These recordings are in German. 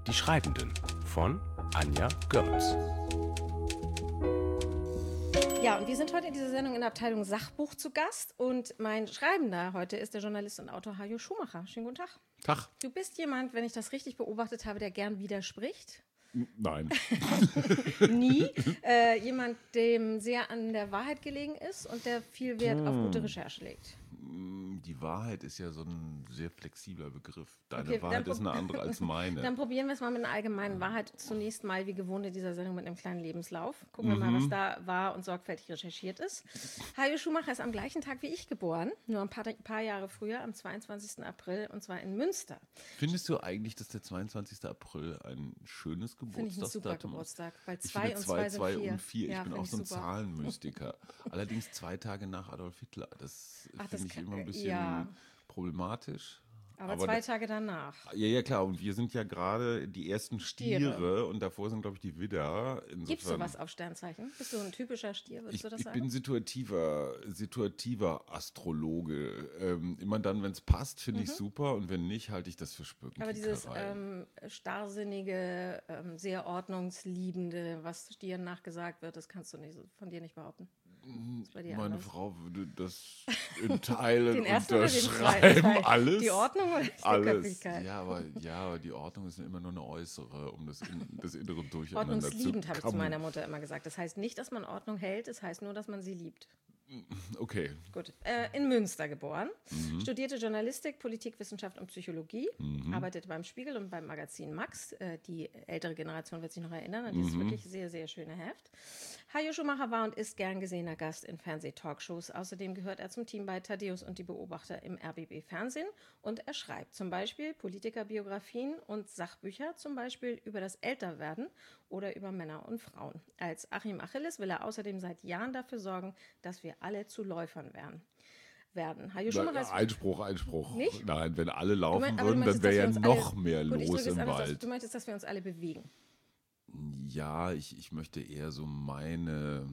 Die Schreibenden von Anja Görz. Ja, und wir sind heute in dieser Sendung in der Abteilung Sachbuch zu Gast. Und mein Schreibender heute ist der Journalist und Autor Hajo Schumacher. Schönen guten Tag. Tag. Du bist jemand, wenn ich das richtig beobachtet habe, der gern widerspricht. Nein. Nie. Jemand, dem sehr an der Wahrheit gelegen ist und der viel Wert auf gute Recherche legt. Die Wahrheit ist ja so ein sehr flexibler Begriff. Deine Okay, Wahrheit ist eine andere als meine. Dann probieren wir es mal mit einer allgemeinen Wahrheit. Zunächst mal, wie gewohnt in dieser Sendung, mit einem kleinen Lebenslauf. Gucken wir mal, was da war und sorgfältig recherchiert ist. Hajo Schumacher ist am gleichen Tag wie ich geboren, nur ein paar Jahre früher, am 22. April, und zwar in Münster. Findest du eigentlich, dass der 22. April ein schönes Finde ich ein super Geburtstagsdatum ist? Geburtstag, weil Ich 2 finde und 2 sind 2 4. und 4. Ja, Ich bin finde auch so ein super. Zahlenmystiker. Allerdings 2 Tage nach Adolf Hitler. Das Ach, das finde ich kann- immer ein bisschen ja. problematisch. Aber 2 Tage danach. Ja, klar. Und wir sind ja gerade die ersten Stiere und davor sind, glaube ich, die Widder. Gibst du was auf Sternzeichen? Bist du ein typischer Stier, würdest du das Ich sagen? bin situativer Astrologe. Immer dann, wenn es passt, finde ich super, und wenn nicht, halte ich das für Spöken. Aber dieses starrsinnige, sehr ordnungsliebende, was Stieren nachgesagt wird, das kannst du nicht, von dir nicht behaupten. Ist bei dir Meine anders. Frau würde das in Teilen Den ersten oder den zweiten unterschreiben. Teil? Alles. Die Ordnung oder die Alles. Köpfigkeit? Ja, aber die Ordnung ist immer nur eine äußere, um das innere Durcheinander zu Ordnungsliebend, habe ich zu kommen. meiner Mutter immer gesagt. Das heißt nicht, dass man Ordnung hält, es heißt nur, dass man sie liebt. Okay. Gut. In Münster geboren, studierte Journalistik, Politikwissenschaft und Psychologie, arbeitete beim Spiegel und beim Magazin Max. Die ältere Generation wird sich noch erinnern an dieses wirklich sehr, sehr schöne Heft. Hajo Schumacher war und ist gern gesehener Gast in Fernseh-Talkshows. Außerdem gehört er zum Team bei Thaddäus und die Beobachter im RBB Fernsehen. Und er schreibt zum Beispiel Politikerbiografien und Sachbücher, zum Beispiel über das Älterwerden oder über Männer und Frauen. Als Achim Achilles will er außerdem seit Jahren dafür sorgen, dass wir alle zu Läufern werden. Hajo Schumacher ist Einspruch. Nicht? Nein, wenn alle laufen aber du würden, dann möchtest, wäre ja dass wir uns noch mehr Gut, ich los drücke es im anders aus. Wald. Du möchtest, dass wir uns alle bewegen. Ja, ich möchte eher so meine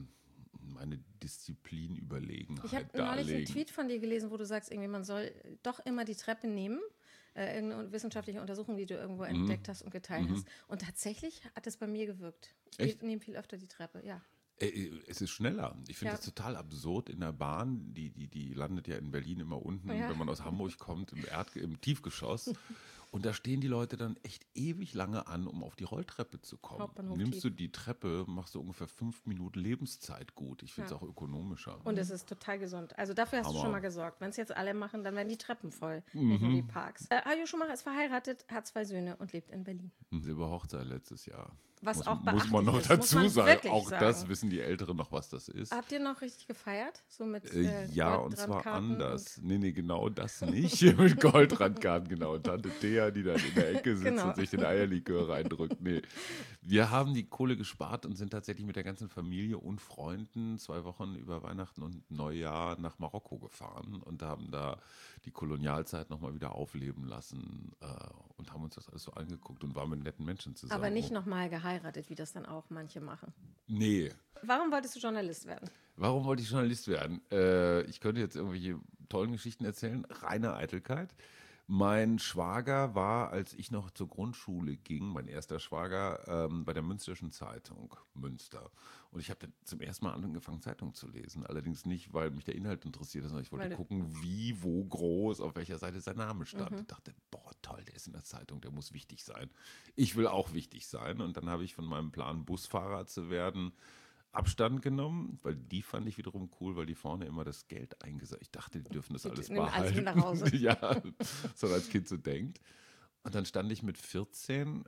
Disziplinüberlegenheit Ich habe neulich einen darlegen. Tweet von dir gelesen, wo du sagst, irgendwie man soll doch immer die Treppe nehmen. Irgendeine wissenschaftliche Untersuchung, die du irgendwo entdeckt hast und geteilt hast. Und tatsächlich hat es bei mir gewirkt. Ich nehme viel öfter die Treppe, ja. Es ist schneller. Ich finde Ja. das total absurd in der Bahn. Die landet ja in Berlin immer unten, Ja. wenn man aus Hamburg kommt, im Tiefgeschoss. Und da stehen die Leute dann echt ewig lange an, um auf die Rolltreppe zu kommen. Hauptbahnhof Nimmst tief. du die Treppe, machst du ungefähr 5 Minuten Lebenszeit gut. Ich finde es Ja. auch ökonomischer. Und es ist total gesund. Also dafür hast du Hammer. schon mal gesorgt. Wenn es jetzt alle machen, dann werden die Treppen voll, nicht nur die Parks. Hajo Schumacher ist verheiratet, hat 2 Söhne und lebt in Berlin. Silberhochzeit letztes Jahr. Was auch muss beachtlich man noch ist, muss dazu man sagen. wirklich Auch sagen. das wissen die Älteren noch, was das ist. Habt ihr noch richtig gefeiert? So mit Ja, und zwar Goldrandkarten anders. Nee, genau das nicht. Mit Goldrandkarten, genau. Und Tante Thea, die dann in der Ecke sitzt Genau. und sich den Eierlikör reindrückt. Nee. Wir haben die Kohle gespart und sind tatsächlich mit der ganzen Familie und Freunden 2 Wochen über Weihnachten und Neujahr nach Marokko gefahren und haben da die Kolonialzeit nochmal wieder aufleben lassen und haben uns das alles so angeguckt und waren mit netten Menschen zusammen. Aber nicht nochmal geheiratet, wie das dann auch manche machen. Nee. Warum wolltest du Journalist werden? Warum wollte ich Journalist werden? Ich könnte jetzt irgendwelche tollen Geschichten erzählen. Reine Eitelkeit. Mein Schwager war, als ich noch zur Grundschule ging, mein erster Schwager, bei der Münsterschen Zeitung, Münster. Und ich habe dann zum ersten Mal angefangen, Zeitung zu lesen. Allerdings nicht, weil mich der Inhalt interessiert, sondern ich wollte gucken, wie, wo groß, auf welcher Seite sein Name stand. Ich dachte, boah, toll, der ist in der Zeitung, der muss wichtig sein. Ich will auch wichtig sein. Und dann habe ich von meinem Plan, Busfahrer zu werden, Abstand genommen, weil die fand ich wiederum cool, weil die vorne immer das Geld eingesetzt. Ich dachte, die dürfen das alles nehmen alles behalten. mit nach Hause. Ja, so als Kind so denkt. Und dann stand ich mit 14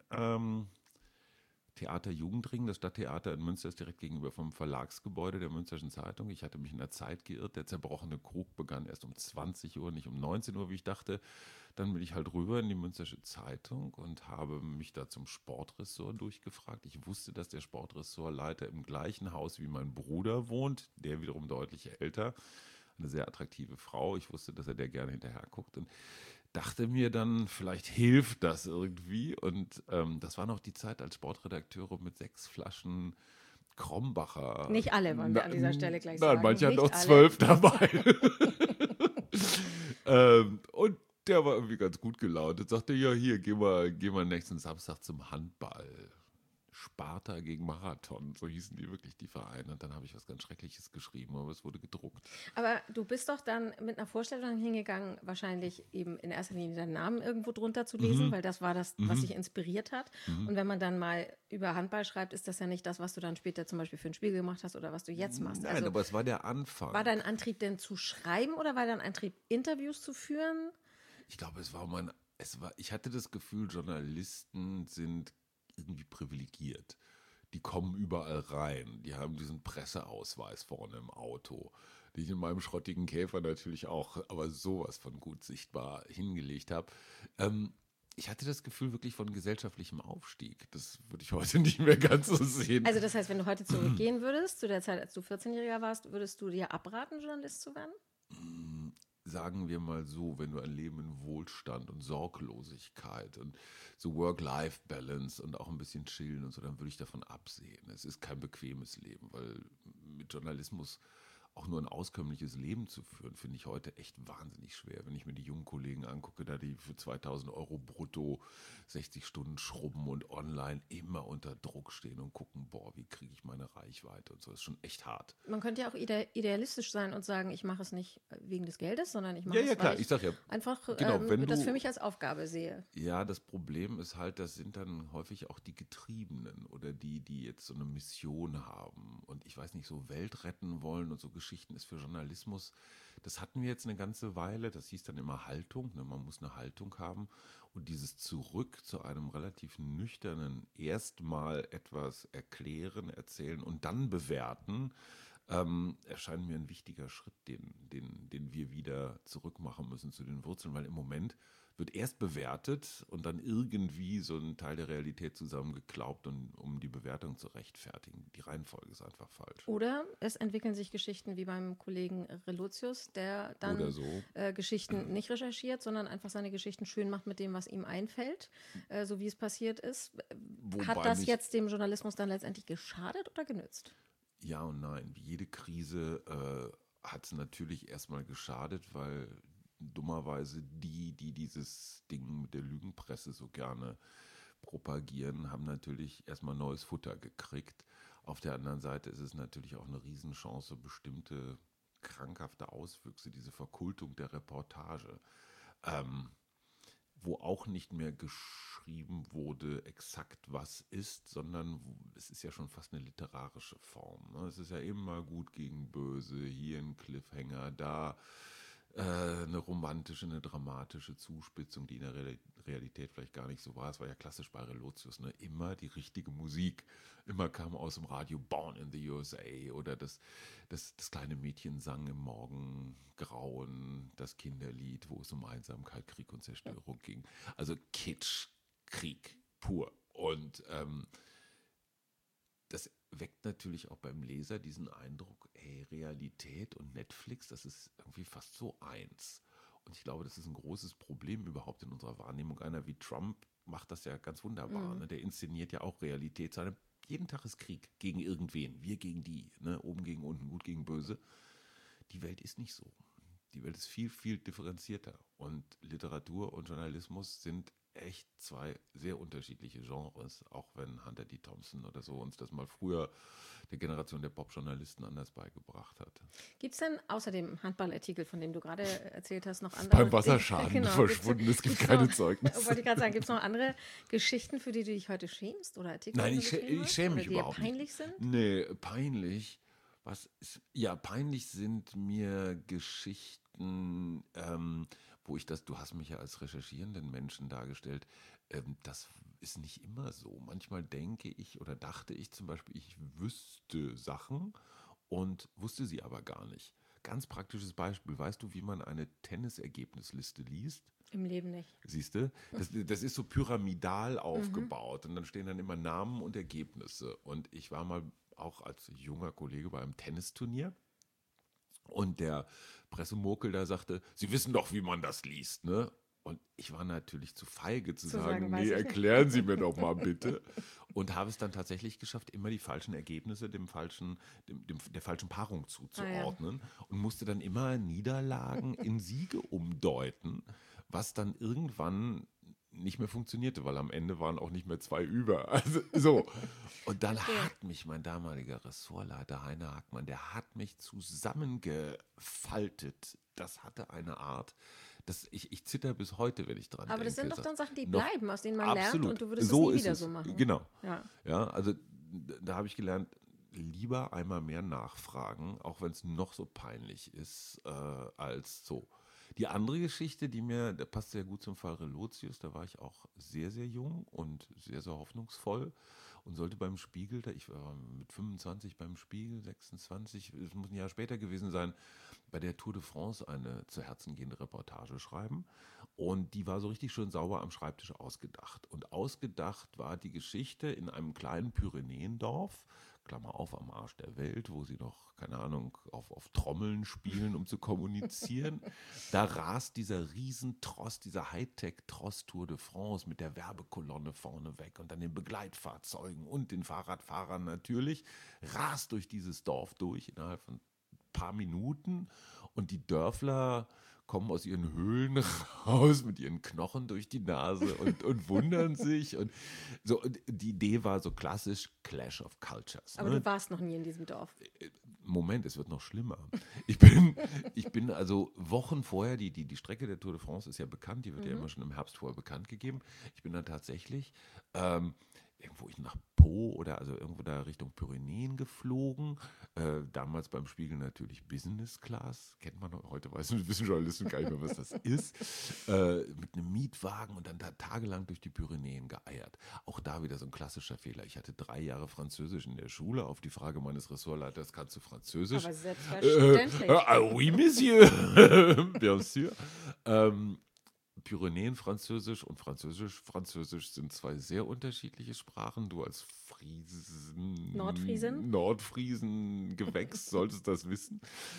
Theater Jugendring, das Stadttheater in Münster ist direkt gegenüber vom Verlagsgebäude der Münsterschen Zeitung. Ich hatte mich in der Zeit geirrt. Der zerbrochene Krug begann erst um 20 Uhr, nicht um 19 Uhr, wie ich dachte. Dann bin ich halt rüber in die Münstersche Zeitung und habe mich da zum Sportressort durchgefragt. Ich wusste, dass der Sportressortleiter im gleichen Haus wie mein Bruder wohnt, der wiederum deutlich älter. Eine sehr attraktive Frau. Ich wusste, dass er der gerne hinterher guckt und dachte mir dann, vielleicht hilft das irgendwie. Und das war noch die Zeit, als Sportredakteure mit 6 Flaschen Krombacher. Nicht alle, wollen wir an dieser Stelle gleich sagen. Nein, manche hatten Nicht auch alle. 12 dabei. Und der war irgendwie ganz gut gelaunt und sagte, ja, hier, geh mal nächsten Samstag zum Handball. Sparta gegen Marathon, so hießen die wirklich, die Vereine. Und dann habe ich was ganz Schreckliches geschrieben, aber es wurde gedruckt. Aber du bist doch dann mit einer Vorstellung hingegangen, wahrscheinlich eben in erster Linie deinen Namen irgendwo drunter zu lesen, weil das war das, was dich inspiriert hat. Und wenn man dann mal über Handball schreibt, ist das ja nicht das, was du dann später zum Beispiel für ein Spiel gemacht hast oder was du jetzt machst. Nein, Also, aber es war der Anfang. war dein Antrieb denn zu schreiben oder war dein Antrieb, Interviews zu führen? Ich glaube, ich hatte das Gefühl, Journalisten sind irgendwie privilegiert. Die kommen überall rein. Die haben diesen Presseausweis vorne im Auto, den ich in meinem schrottigen Käfer natürlich auch, aber sowas von gut sichtbar hingelegt habe. Ich hatte das Gefühl wirklich von gesellschaftlichem Aufstieg. Das würde ich heute nicht mehr ganz so sehen. Also das heißt, wenn du heute zurückgehen würdest, zu der Zeit, als du 14-Jähriger warst, würdest du dir abraten, Journalist zu werden? Sagen wir mal so, wenn du ein Leben in Wohlstand und Sorglosigkeit und so Work-Life-Balance und auch ein bisschen chillen und so, dann würde ich davon absehen. Es ist kein bequemes Leben, weil mit Journalismus auch nur ein auskömmliches Leben zu führen, finde ich heute echt wahnsinnig schwer. Wenn ich mir die jungen Kollegen angucke, da die für 2.000 Euro brutto 60 Stunden schrubben und online immer unter Druck stehen und gucken, boah, wie kriege ich meine Reichweite und so, das ist schon echt hart. Man könnte ja auch idealistisch sein und sagen, ich mache es nicht wegen des Geldes, sondern ich mache Ja, ja, es, klar, weil ich sag ja, einfach genau, wenn das du- für mich als Aufgabe sehe. Ja, das Problem ist halt, das sind dann häufig auch die Getriebenen oder die jetzt so eine Mission haben und ich weiß nicht, so Welt retten wollen und so Geschichten ist für Journalismus, das hatten wir jetzt eine ganze Weile, das hieß dann immer Haltung, ne? Man muss eine Haltung haben und dieses Zurück zu einem relativ nüchternen, erstmal etwas erklären, erzählen und dann bewerten, erscheint mir ein wichtiger Schritt, den wir wieder zurückmachen müssen zu den Wurzeln, weil im Moment wird erst bewertet und dann irgendwie so ein Teil der Realität zusammengeklaubt, um die Bewertung zu rechtfertigen. Die Reihenfolge ist einfach falsch. Oder es entwickeln sich Geschichten wie beim Kollegen Relotius, der dann Oder so. Geschichten nicht recherchiert, sondern einfach seine Geschichten schön macht mit dem, was ihm einfällt, so wie es passiert ist. Wobei Hat das mich- jetzt dem Journalismus dann letztendlich geschadet oder genützt? Ja und nein. Wie jede Krise hat es natürlich erstmal geschadet, weil dummerweise die dieses Ding mit der Lügenpresse so gerne propagieren, haben natürlich erstmal neues Futter gekriegt. Auf der anderen Seite ist es natürlich auch eine Riesenchance, bestimmte krankhafte Auswüchse, diese Verkultung der Reportage, wo auch nicht mehr geschrieben wurde, exakt was ist, sondern es ist ja schon fast eine literarische Form. Ne? Es ist ja immer gut gegen böse, hier ein Cliffhanger, da eine romantische, eine dramatische Zuspitzung, die in der Realität vielleicht gar nicht so war. Es war ja klassisch bei Relotius, ne? Immer die richtige Musik. Immer kam aus dem Radio Born in the USA oder das kleine Mädchen sang im Morgengrauen das Kinderlied, wo es um Einsamkeit, Krieg und Zerstörung ging. Also Kitsch, Krieg pur. Und das weckt natürlich auch beim Leser diesen Eindruck, ey, Realität und Netflix, das ist irgendwie fast so eins. Und ich glaube, das ist ein großes Problem überhaupt in unserer Wahrnehmung. Einer wie Trump macht das ja ganz wunderbar. Ne? Der inszeniert ja auch Realität. Jeden Tag ist Krieg gegen irgendwen, wir gegen die, ne? Oben gegen unten, gut gegen böse. Die Welt ist nicht so. Die Welt ist viel, viel differenzierter. Und Literatur und Journalismus sind echt zwei sehr unterschiedliche Genres, auch wenn Hunter D. Thompson oder so uns das mal früher der Generation der Pop-Journalisten anders beigebracht hat. Gibt es denn außer dem Handballartikel, von dem du gerade erzählt hast, noch andere? Beim Wasserschaden Genau, verschwunden, es gibt gibt's keine noch, Zeugnisse. Wollte ich gerade sagen, gibt es noch andere Geschichten, für die du dich heute schämst oder Artikel? Nein, die ich du geschrieben hast? schäme mich oder die dir überhaupt peinlich nicht. sind? Nee, peinlich. Peinlich sind mir Geschichten, wo du hast mich ja als recherchierenden Menschen dargestellt, das ist nicht immer so. Manchmal denke ich oder dachte ich zum Beispiel, ich wüsste Sachen und wusste sie aber gar nicht. Ganz praktisches Beispiel. Weißt du, wie man eine Tennisergebnisliste liest? Im Leben nicht. Siehst du? Das ist so pyramidal aufgebaut und dann stehen dann immer Namen und Ergebnisse. Und ich war mal auch als junger Kollege bei einem Tennisturnier und der Pressemurkel da sagte, Sie wissen doch, wie man das liest, ne? Und ich war natürlich zu feige zu sagen, weiß nee, ich nicht. erklären Sie mir doch mal bitte. Und habe es dann tatsächlich geschafft, immer die falschen Ergebnisse der falschen Paarung zuzuordnen und musste dann immer Niederlagen in Siege umdeuten, was dann irgendwann nicht mehr funktionierte, weil am Ende waren auch nicht mehr 2 über. Also so. Und dann hat mich mein damaliger Ressortleiter Heiner Hackmann, der hat mich zusammengefaltet. Das hatte eine Art, ich zitter bis heute, wenn ich dran denke. Aber das sind doch dann Sachen, die Noch bleiben, aus denen man absolut. lernt und du würdest So es nie ist wieder es. so machen. Genau. Ja. Ja, also da habe ich gelernt, lieber einmal mehr nachfragen, auch wenn es noch so peinlich ist, als so. Die andere Geschichte, der passt sehr gut zum Fall Relotius, da war ich auch sehr, sehr jung und sehr, sehr hoffnungsvoll und sollte beim Spiegel, ich war mit 25 beim Spiegel, 26, es muss ein Jahr später gewesen sein, bei der Tour de France eine zu Herzen gehende Reportage schreiben. Und die war so richtig schön sauber am Schreibtisch ausgedacht. Und ausgedacht war die Geschichte in einem kleinen Pyrenäendorf, Klammer auf, am Arsch der Welt, wo sie noch, keine Ahnung, auf Trommeln spielen, um zu kommunizieren. Da rast dieser Riesentross, dieser Hightech-Tross Tour de France mit der Werbekolonne vorne weg und dann den Begleitfahrzeugen und den Fahrradfahrern natürlich, rast durch dieses Dorf durch innerhalb von ein paar Minuten und die Dörfler kommen aus ihren Höhlen raus mit ihren Knochen durch die Nase und wundern sich. Und so, und die Idee war so klassisch Clash of Cultures. Aber Ne? du warst noch nie in diesem Dorf. Moment, es wird noch schlimmer. Ich bin also Wochen vorher, die Strecke der Tour de France ist ja bekannt, die wird ja immer schon im Herbst vorher bekannt gegeben. Ich bin dann tatsächlich irgendwo nach Po oder also irgendwo da Richtung Pyrenäen geflogen. Damals beim Spiegel natürlich Business Class. Kennt man heute, wissen Journalisten gar nicht mehr, was das ist. Mit einem Mietwagen und dann da tagelang durch die Pyrenäen geeiert. Auch da wieder so ein klassischer Fehler. Ich hatte 3 Jahre Französisch in der Schule. Auf die Frage meines Ressortleiters, kannst du Französisch? Aber selbstverständlich. Oui, Monsieur. Bien sûr. Pyrenäen-Französisch und Französisch sind 2 sehr unterschiedliche Sprachen. Du als Nordfriesen-Gewächs solltest das wissen.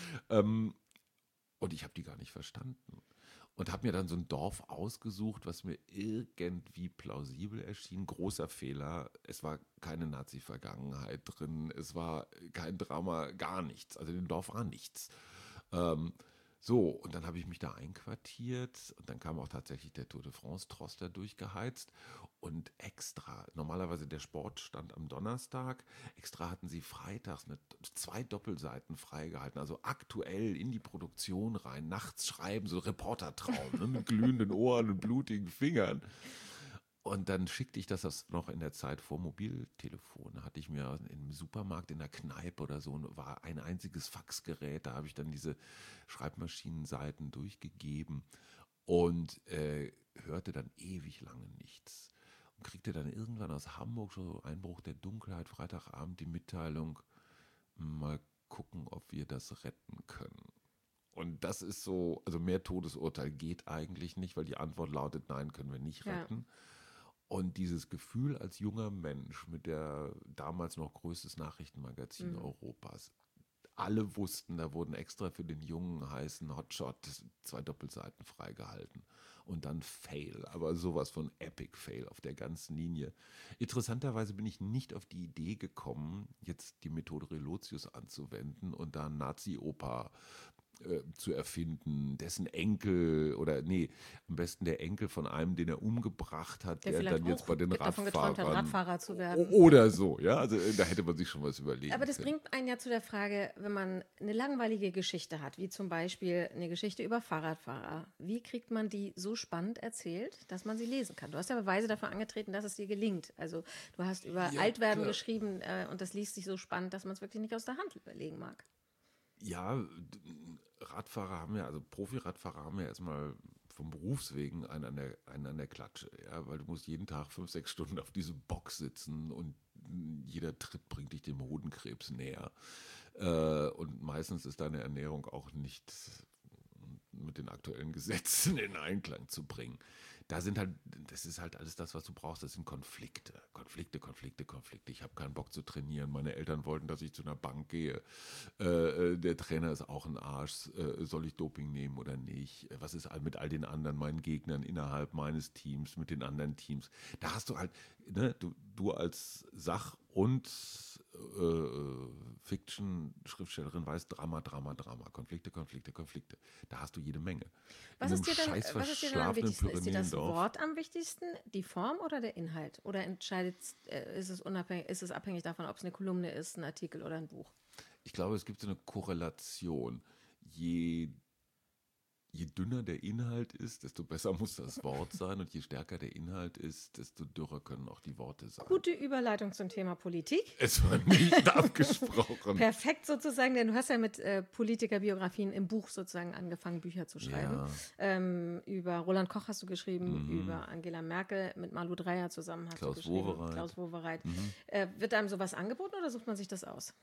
Und ich habe die gar nicht verstanden. Und habe mir dann so ein Dorf ausgesucht, was mir irgendwie plausibel erschien. Großer Fehler. Es war keine Nazi-Vergangenheit drin. Es war kein Drama, gar nichts. Also in dem Dorf war nichts. So, und dann habe ich mich da einquartiert und dann kam auch tatsächlich der Tour de France-Tross da durchgeheizt und extra, normalerweise der Sport stand am Donnerstag, extra hatten sie freitags 2 Doppelseiten freigehalten, also aktuell in die Produktion rein, nachts schreiben, so Reportertraum, ne, mit glühenden Ohren und blutigen Fingern. Und dann schickte ich das noch in der Zeit vor Mobiltelefon. Hatte ich mir im Supermarkt, in der Kneipe oder so, war ein einziges Faxgerät. Da habe ich dann diese Schreibmaschinenseiten durchgegeben und hörte dann ewig lange nichts. Und kriegte dann irgendwann aus Hamburg, so Einbruch der Dunkelheit, Freitagabend die Mitteilung, mal gucken, ob wir das retten können. Und das ist so, also mehr Todesurteil geht eigentlich nicht, weil die Antwort lautet, nein, können wir nicht retten. Ja. Und dieses Gefühl als junger Mensch mit der damals noch größtes Nachrichtenmagazin Europas, alle wussten, da wurden extra für den jungen, heißen Hotshot 2 Doppelseiten freigehalten. Und dann Fail, aber sowas von Epic Fail auf der ganzen Linie. Interessanterweise bin ich nicht auf die Idee gekommen, jetzt die Methode Relotius anzuwenden und da Nazi-Oper zu erfinden, dessen Enkel am besten der Enkel von einem, den er umgebracht hat, der dann jetzt bei den davon geträumt hat, Radfahrer zu werden. Oder so, ja, also da hätte man sich schon was überlegen Aber das können. bringt einen ja zu der Frage, wenn man eine langweilige Geschichte hat, wie zum Beispiel eine Geschichte über Fahrradfahrer, wie kriegt man die so spannend erzählt, dass man sie lesen kann? Du hast ja Beweise dafür angetreten, dass es dir gelingt. Also du hast über Altwerden geschrieben und das liest sich so spannend, dass man es wirklich nicht aus der Hand überlegen mag. Ja, Profi-Radfahrer haben ja erstmal vom Berufswegen einen an der Klatsche, ja, weil du musst jeden Tag 5, 6 Stunden auf diesem Box sitzen und jeder Tritt bringt dich dem Hodenkrebs näher. Und meistens ist deine Ernährung auch nicht mit den aktuellen Gesetzen in Einklang zu bringen. Das ist halt alles das, was du brauchst. Das sind Konflikte. Ich habe keinen Bock zu trainieren. Meine Eltern wollten, dass ich zu einer Bank gehe. Der Trainer ist auch ein Arsch. Soll ich Doping nehmen oder nicht? Was ist mit all den anderen, meinen Gegnern innerhalb meines Teams, mit den anderen Teams? Da hast du halt, ne, du als Sach- und Fiction-Schriftstellerin weißt, Drama, Drama, Drama, Konflikte, Konflikte, Konflikte. Da hast du jede Menge. Was In ist dir einem denn, scheiß was ist dir denn am verschlafenen wichtigsten? Ist dir das Pyrenäendorf. Wort am wichtigsten, die Form oder der Inhalt? Oder ist es abhängig davon, ob es eine Kolumne ist, ein Artikel oder ein Buch? Ich glaube, es gibt so eine Korrelation. Je dünner der Inhalt ist, desto besser muss das Wort sein. Und je stärker der Inhalt ist, desto dürrer können auch die Worte sein. Gute Überleitung zum Thema Politik. Es war nicht abgesprochen. Perfekt sozusagen, denn du hast ja mit Politikerbiografien im Buch sozusagen angefangen, Bücher zu schreiben. Ja. Über Roland Koch hast du geschrieben, über Angela Merkel, mit Malu Dreyer zusammen hast Klaus du geschrieben. Wowereit. Klaus Wowereit. Wird einem sowas angeboten oder sucht man sich das aus?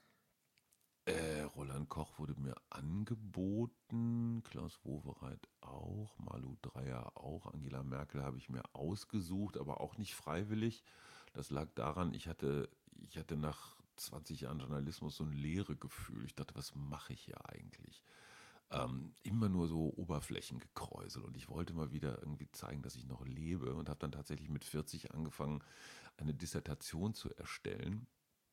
Roland Koch wurde mir angeboten, Klaus Wowereit auch, Malu Dreyer auch, Angela Merkel habe ich mir ausgesucht, aber auch nicht freiwillig. Das lag daran, ich hatte nach 20 Jahren Journalismus so ein Leeregefühl. Ich dachte, was mache ich hier eigentlich? Immer nur so Oberflächengekräusel und ich wollte mal wieder irgendwie zeigen, dass ich noch lebe und habe dann tatsächlich mit 40 angefangen, eine Dissertation zu erstellen.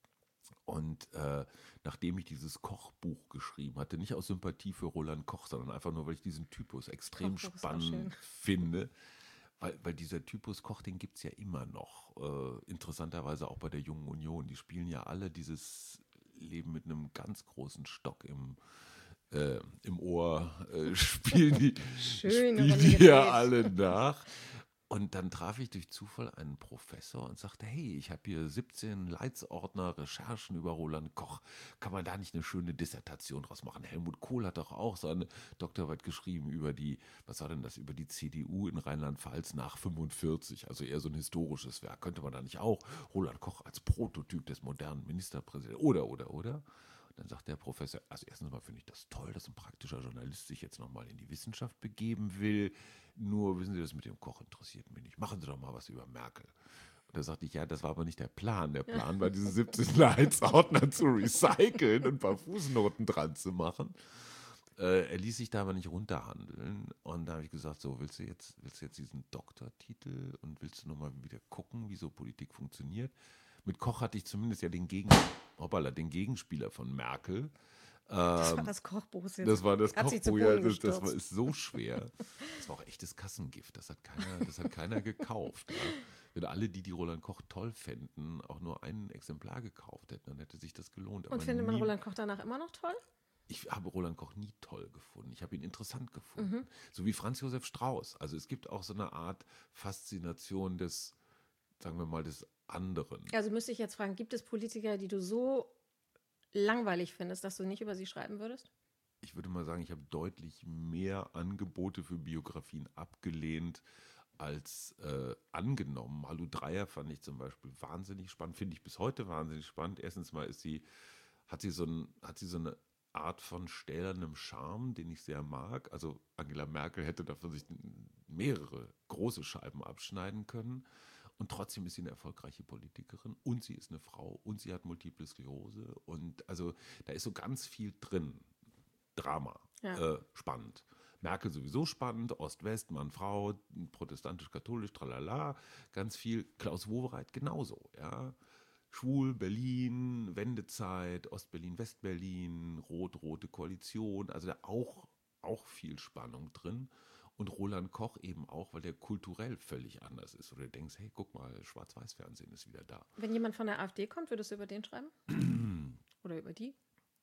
Und nachdem ich dieses Kochbuch geschrieben hatte, nicht aus Sympathie für Roland Koch, sondern einfach nur, weil ich diesen Typus extrem Kochbuch ist auch schön. spannend finde, weil dieser Typus Koch, den gibt es ja immer noch. Interessanterweise auch bei der Jungen Union. Die spielen ja alle dieses Leben mit einem ganz großen Stock im Ohr, spielen Schöne die Runde ja gedreht. alle nach. Und dann traf ich durch Zufall einen Professor und sagte, hey, ich habe hier 17 Leitsordner, Recherchen über Roland Koch. Kann man da nicht eine schöne Dissertation draus machen? Helmut Kohl hat doch auch seine Doktorarbeit geschrieben über was war denn das, über die CDU in Rheinland-Pfalz nach 45, also eher so ein historisches Werk. Könnte man da nicht auch Roland Koch als Prototyp des modernen Ministerpräsidenten oder? Dann sagt der Professor, also erstens mal finde ich das toll, dass ein praktischer Journalist sich jetzt nochmal in die Wissenschaft begeben will. Nur, wissen Sie, das mit dem Koch interessiert mich nicht. Machen Sie doch mal was über Merkel. Und da sagte ich, ja, das war aber nicht der Plan. Der Plan war, diese 17 Leitsordner zu recyceln und ein paar Fußnoten dran zu machen. Er ließ sich da aber nicht runterhandeln. Und da habe ich gesagt, so, willst du jetzt diesen Doktortitel und willst du nochmal wieder gucken, wie so Politik funktioniert? Mit Koch hatte ich zumindest ja den Gegenspieler von Merkel. Das war das Kochbuch. Das war das Hat sich zu Kochbuch, ja, Boden das gestürzt. ist so schwer. Das war auch echtes Kassengift, das hat keiner gekauft. Ja. Wenn alle, die Roland Koch toll fänden, auch nur ein Exemplar gekauft hätten, dann hätte sich das gelohnt. Und Aber findet man Roland Koch danach immer noch toll? ich habe Roland Koch nie toll gefunden. Ich habe ihn interessant gefunden. So wie Franz Josef Strauß. Also es gibt auch so eine Art Faszination des, sagen wir mal, des anderen. Also müsste ich jetzt fragen, gibt es Politiker, die du so langweilig findest, dass du nicht über sie schreiben würdest? Ich würde mal sagen, ich habe deutlich mehr Angebote für Biografien abgelehnt als angenommen. Malu Dreyer fand ich zum Beispiel wahnsinnig spannend, finde ich bis heute wahnsinnig spannend. Erstens mal hat sie so eine Art von stählernem Charme, den ich sehr mag. Also Angela Merkel hätte davon sich mehrere große Scheiben abschneiden können. Und trotzdem ist sie eine erfolgreiche Politikerin und sie ist eine Frau und sie hat Multiple Sklerose. Und also da ist so ganz viel drin. Drama, Ja. spannend. Merkel sowieso spannend, Ost-West, Mann, Frau, protestantisch-katholisch, tralala, ganz viel. Klaus Wowereit genauso, ja. Schwul, Berlin, Wendezeit, Ostberlin, Westberlin, rot-rote Koalition, also da auch viel Spannung drin. Und Roland Koch eben auch, weil der kulturell völlig anders ist. Oder du denkst, hey, guck mal, Schwarz-Weiß-Fernsehen ist wieder da. Wenn jemand von der AfD kommt, würdest du über den schreiben? Oder über die?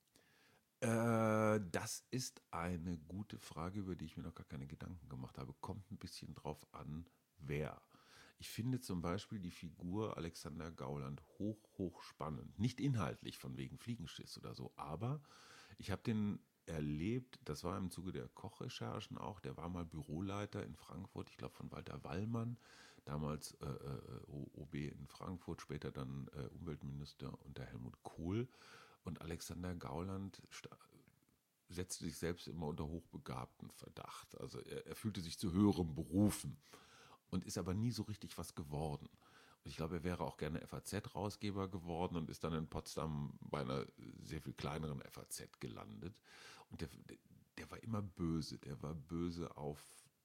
Das ist eine gute Frage, über die ich mir noch gar keine Gedanken gemacht habe. Kommt ein bisschen drauf an, wer. Ich finde zum Beispiel die Figur Alexander Gauland hoch spannend. Nicht inhaltlich von wegen Fliegenschiss oder so, aber ich habe den erlebt, das war im Zuge der Kochrecherchen auch, der war mal Büroleiter in Frankfurt, ich glaube von Walter Wallmann, damals OB in Frankfurt, später dann Umweltminister unter Helmut Kohl. Und Alexander Gauland setzte sich selbst immer unter hochbegabten Verdacht. Also er fühlte sich zu höherem berufen und ist aber nie so richtig was geworden. Und ich glaube, er wäre auch gerne FAZ-Rausgeber geworden und ist dann in Potsdam bei einer sehr viel kleineren FAZ gelandet. Und der war immer böse. Der war böse auf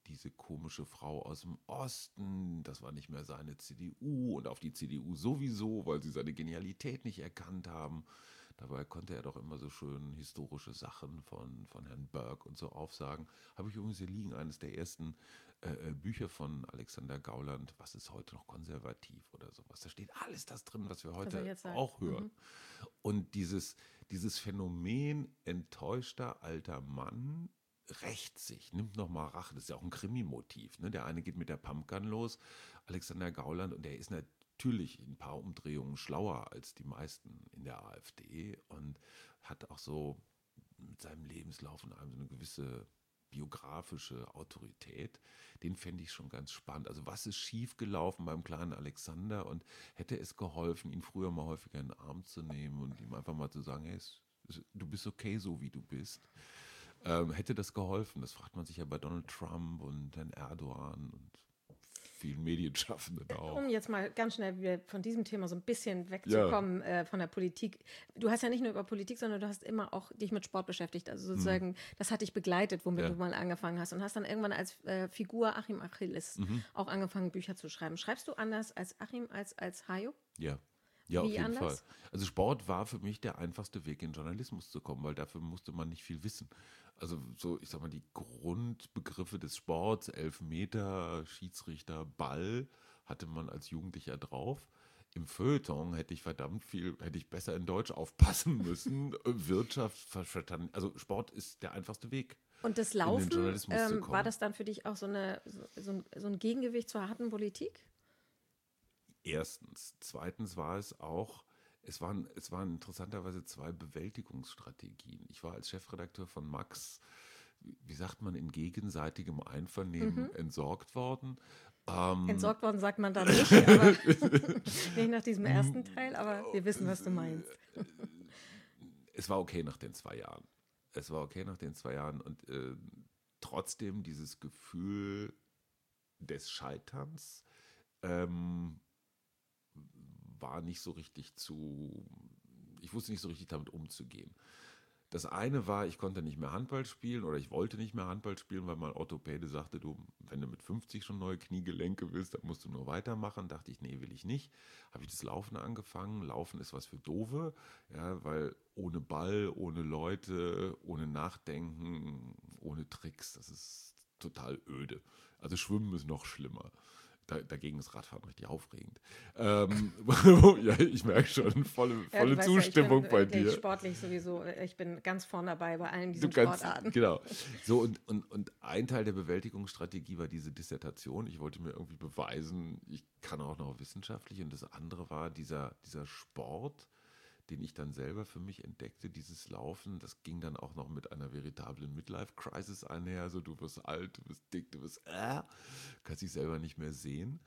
diese komische Frau aus dem Osten, das war nicht mehr seine CDU und auf die CDU sowieso, weil sie seine Genialität nicht erkannt haben. Dabei konnte er doch immer so schön historische Sachen von Herrn Burke und so aufsagen. Habe ich übrigens hier liegen, eines der ersten Bücher von Alexander Gauland, was ist heute noch konservativ oder sowas. Da steht alles das drin, was wir heute auch hören. Und dieses Phänomen enttäuschter alter Mann rächt sich, nimmt nochmal Rache. Das ist ja auch ein Krimi-Motiv. Ne? Der eine geht mit der Pumpgun los, Alexander Gauland, und der ist natürlich in ein paar Umdrehungen schlauer als die meisten in der AfD und hat auch so mit seinem Lebenslauf und allem so eine gewisse biografische Autorität. Den fände ich schon ganz spannend. Also was ist schiefgelaufen beim kleinen Alexander und hätte es geholfen, ihn früher mal häufiger in den Arm zu nehmen und ihm einfach mal zu sagen, hey, du bist okay, so wie du bist. Hätte das geholfen? Das fragt man sich ja bei Donald Trump und Herrn Erdogan und vielen Medienschaffenden auch. Um jetzt mal ganz schnell von diesem Thema so ein bisschen wegzukommen, von der Politik. Du hast ja nicht nur über Politik, sondern du hast immer auch dich mit Sport beschäftigt. Also sozusagen, das hat dich begleitet, womit du mal angefangen hast. Und hast dann irgendwann als Figur Achim Achilles auch angefangen, Bücher zu schreiben. Schreibst du anders als Achim, als Hajo? Ja. Ja, Wie auf jeden anders? Fall. Also Sport war für mich der einfachste Weg, in Journalismus zu kommen, weil dafür musste man nicht viel wissen. Also so, ich sag mal, die Grundbegriffe des Sports, Elfmeter, Schiedsrichter, Ball, hatte man als Jugendlicher drauf. Im Feuilleton hätte ich besser in Deutsch aufpassen müssen, Wirtschaft verstanden. Also Sport ist der einfachste Weg. Und das in den Laufen, Journalismus zu kommen. war das dann für dich auch so ein Gegengewicht zur harten Politik? Erstens. Zweitens war es auch, es waren interessanterweise zwei Bewältigungsstrategien. Ich war als Chefredakteur von Max, wie sagt man, in gegenseitigem Einvernehmen entsorgt worden. Entsorgt worden sagt man da nicht, aber nicht nach diesem ersten Teil, aber wir wissen, was du meinst. Es war okay nach den 2 Jahren. Und trotzdem dieses Gefühl des Scheiterns war nicht so richtig ich wusste nicht so richtig damit umzugehen. Das eine war, ich konnte nicht mehr Handball spielen oder ich wollte nicht mehr Handball spielen, weil mein Orthopäde sagte, wenn du mit 50 schon neue Kniegelenke willst, dann musst du nur weitermachen. Dachte ich, nee, will ich nicht. Habe ich das Laufen angefangen. Laufen ist was für Doofe, ja, weil ohne Ball, ohne Leute, ohne Nachdenken, ohne Tricks, das ist total öde. Also Schwimmen ist noch schlimmer. Dagegen ist Radfahren richtig aufregend. Ja, ich merke schon, volle Zustimmung bei dir. Sportlich sowieso. Ich bin ganz vorne dabei bei allen diesen Sportarten. Genau. So, und ein Teil der Bewältigungsstrategie war diese Dissertation. Ich wollte mir irgendwie beweisen, ich kann auch noch wissenschaftlich. Und das andere war dieser Sport, den ich dann selber für mich entdeckte, dieses Laufen, das ging dann auch noch mit einer veritablen Midlife-Crisis einher. Also du wirst alt, du bist dick, du bist kannst dich selber nicht mehr sehen.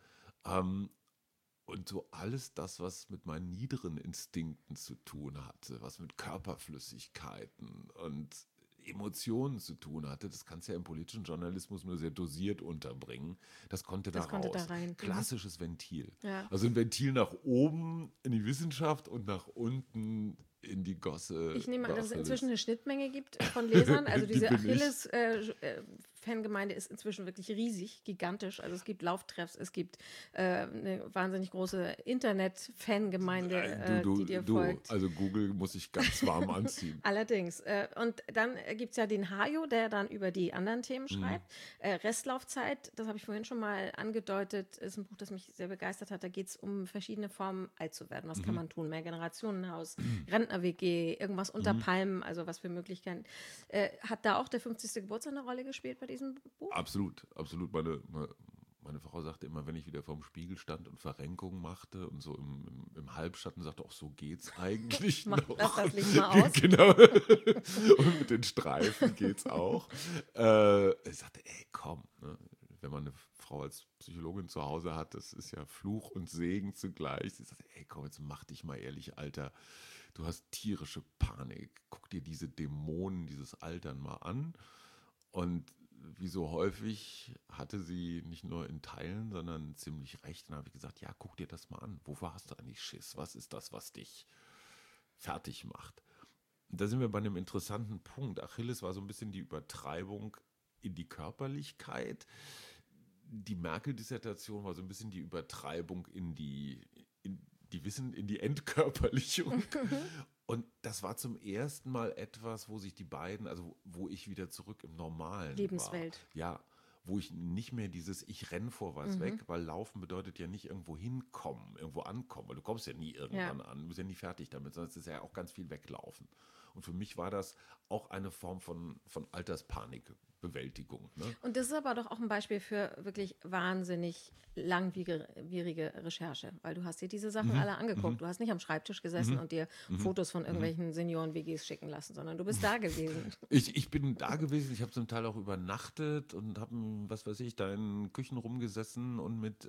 Und so alles das, was mit meinen niederen Instinkten zu tun hatte, was mit Körperflüssigkeiten und Emotionen zu tun hatte, das kannst du ja im politischen Journalismus nur sehr dosiert unterbringen. Das konnte da rein. Klassisches Ventil. Ja. Also ein Ventil nach oben in die Wissenschaft und nach unten in die Gosse. Ich nehme an, dass es inzwischen eine Schnittmenge gibt von Lesern. Also diese Achilles Fangemeinde ist inzwischen wirklich riesig, gigantisch. Also es gibt Lauftreffs, es gibt eine wahnsinnig große Internet-Fangemeinde, die dir folgt. Also Google muss ich ganz warm anziehen. Allerdings. Und dann gibt es ja den Hajo, der dann über die anderen Themen schreibt. Restlaufzeit, das habe ich vorhin schon mal angedeutet, ist ein Buch, das mich sehr begeistert hat. Da geht es um verschiedene Formen, alt zu werden. Was kann man tun? Mehrgenerationenhaus, Rentner-WG, irgendwas unter Palmen, also was für Möglichkeiten. Hat da auch der 50. Geburtstag eine Rolle gespielt bei diesem Buch? Absolut. Meine Frau sagte immer, wenn ich wieder vorm Spiegel stand und Verrenkungen machte und so im Halbschatten sagte, auch so geht's eigentlich Mach noch. das Licht mal aus. Genau. Und mit den Streifen geht's auch. Ich sagte, ey, komm, ne? Wenn man eine Frau als Psychologin zu Hause hat, das ist ja Fluch und Segen zugleich. Sie sagte, ey, komm, jetzt mach dich mal ehrlich, Alter. Du hast tierische Panik. Guck dir diese Dämonen, dieses Altern mal an. Und wie so häufig hatte sie nicht nur in Teilen, sondern ziemlich recht. Dann habe ich gesagt, ja, guck dir das mal an. Wovor hast du eigentlich Schiss? Was ist das, was dich fertig macht? Und da sind wir bei einem interessanten Punkt. Achilles war so ein bisschen die Übertreibung in die Körperlichkeit. Die Merkel-Dissertation war so ein bisschen die Übertreibung in die Entkörperlichung. Und das war zum ersten Mal etwas, wo sich die beiden, also wo ich wieder zurück im Normalen Lebenswelt. war. Ja, wo ich nicht mehr ich renne vor was weg, weil Laufen bedeutet ja nicht irgendwo hinkommen, irgendwo ankommen, weil du kommst ja nie irgendwann an, du bist ja nie fertig damit, sondern es ist ja auch ganz viel weglaufen. Und für mich war das auch eine Form von Alterspanikbewältigung. Ne? Und das ist aber doch auch ein Beispiel für wirklich wahnsinnig langwierige Recherche, weil du hast dir diese Sachen alle angeguckt. Du hast nicht am Schreibtisch gesessen und dir Fotos von irgendwelchen Senioren-WGs schicken lassen, sondern du bist da gewesen. Ich bin da gewesen, ich habe zum Teil auch übernachtet und habe, was weiß ich, da in Küchen rumgesessen und mit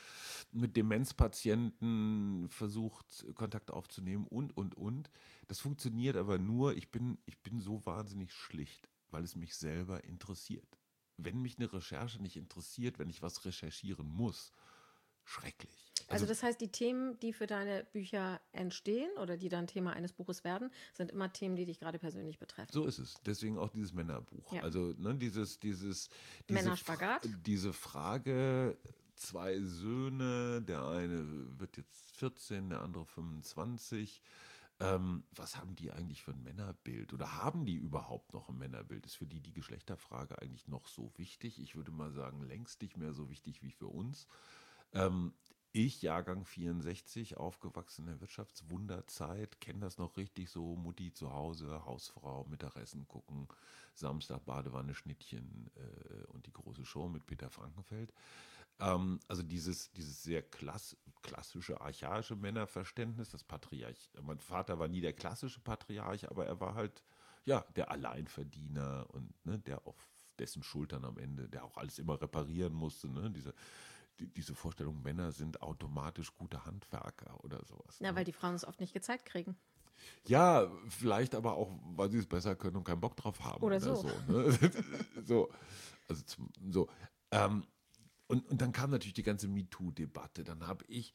Demenzpatienten versucht, Kontakt aufzunehmen und. Das funktioniert aber nur, ich bin so wahnsinnig schlicht, weil es mich selber interessiert. Wenn mich eine Recherche nicht interessiert, wenn ich was recherchieren muss, schrecklich. Also das heißt, die Themen, die für deine Bücher entstehen oder die dann Thema eines Buches werden, sind immer Themen, die dich gerade persönlich betreffen. So ist es. Deswegen auch dieses Männerbuch. Ja. Also Männerspagat. Diese Frage, 2 Söhne, der eine wird jetzt 14, der andere 25. Was haben die eigentlich für ein Männerbild? Oder haben die überhaupt noch ein Männerbild? Ist für die Geschlechterfrage eigentlich noch so wichtig? Ich würde mal sagen, längst nicht mehr so wichtig wie für uns. Ich, Jahrgang 64, aufgewachsen in der Wirtschaftswunderzeit, kenne das noch richtig so, Mutti zu Hause, Hausfrau, Mittagessen gucken, Samstag Badewanne, Schnittchen und die große Show mit Peter Frankenfeld. Also dieses sehr klassische, archaische Männerverständnis, das Patriarch. Mein Vater war nie der klassische Patriarch, aber er war halt, ja, der Alleinverdiener und ne, der auf dessen Schultern am Ende, der auch alles immer reparieren musste, ne, diese Vorstellung, Männer sind automatisch gute Handwerker oder sowas. Ja, Ne? weil die Frauen es oft nicht gezeigt kriegen. Ja, vielleicht aber auch, weil sie es besser können und keinen Bock drauf haben. Oder so. Ne? So. Also so. Und dann kam natürlich die ganze MeToo-Debatte. Dann habe ich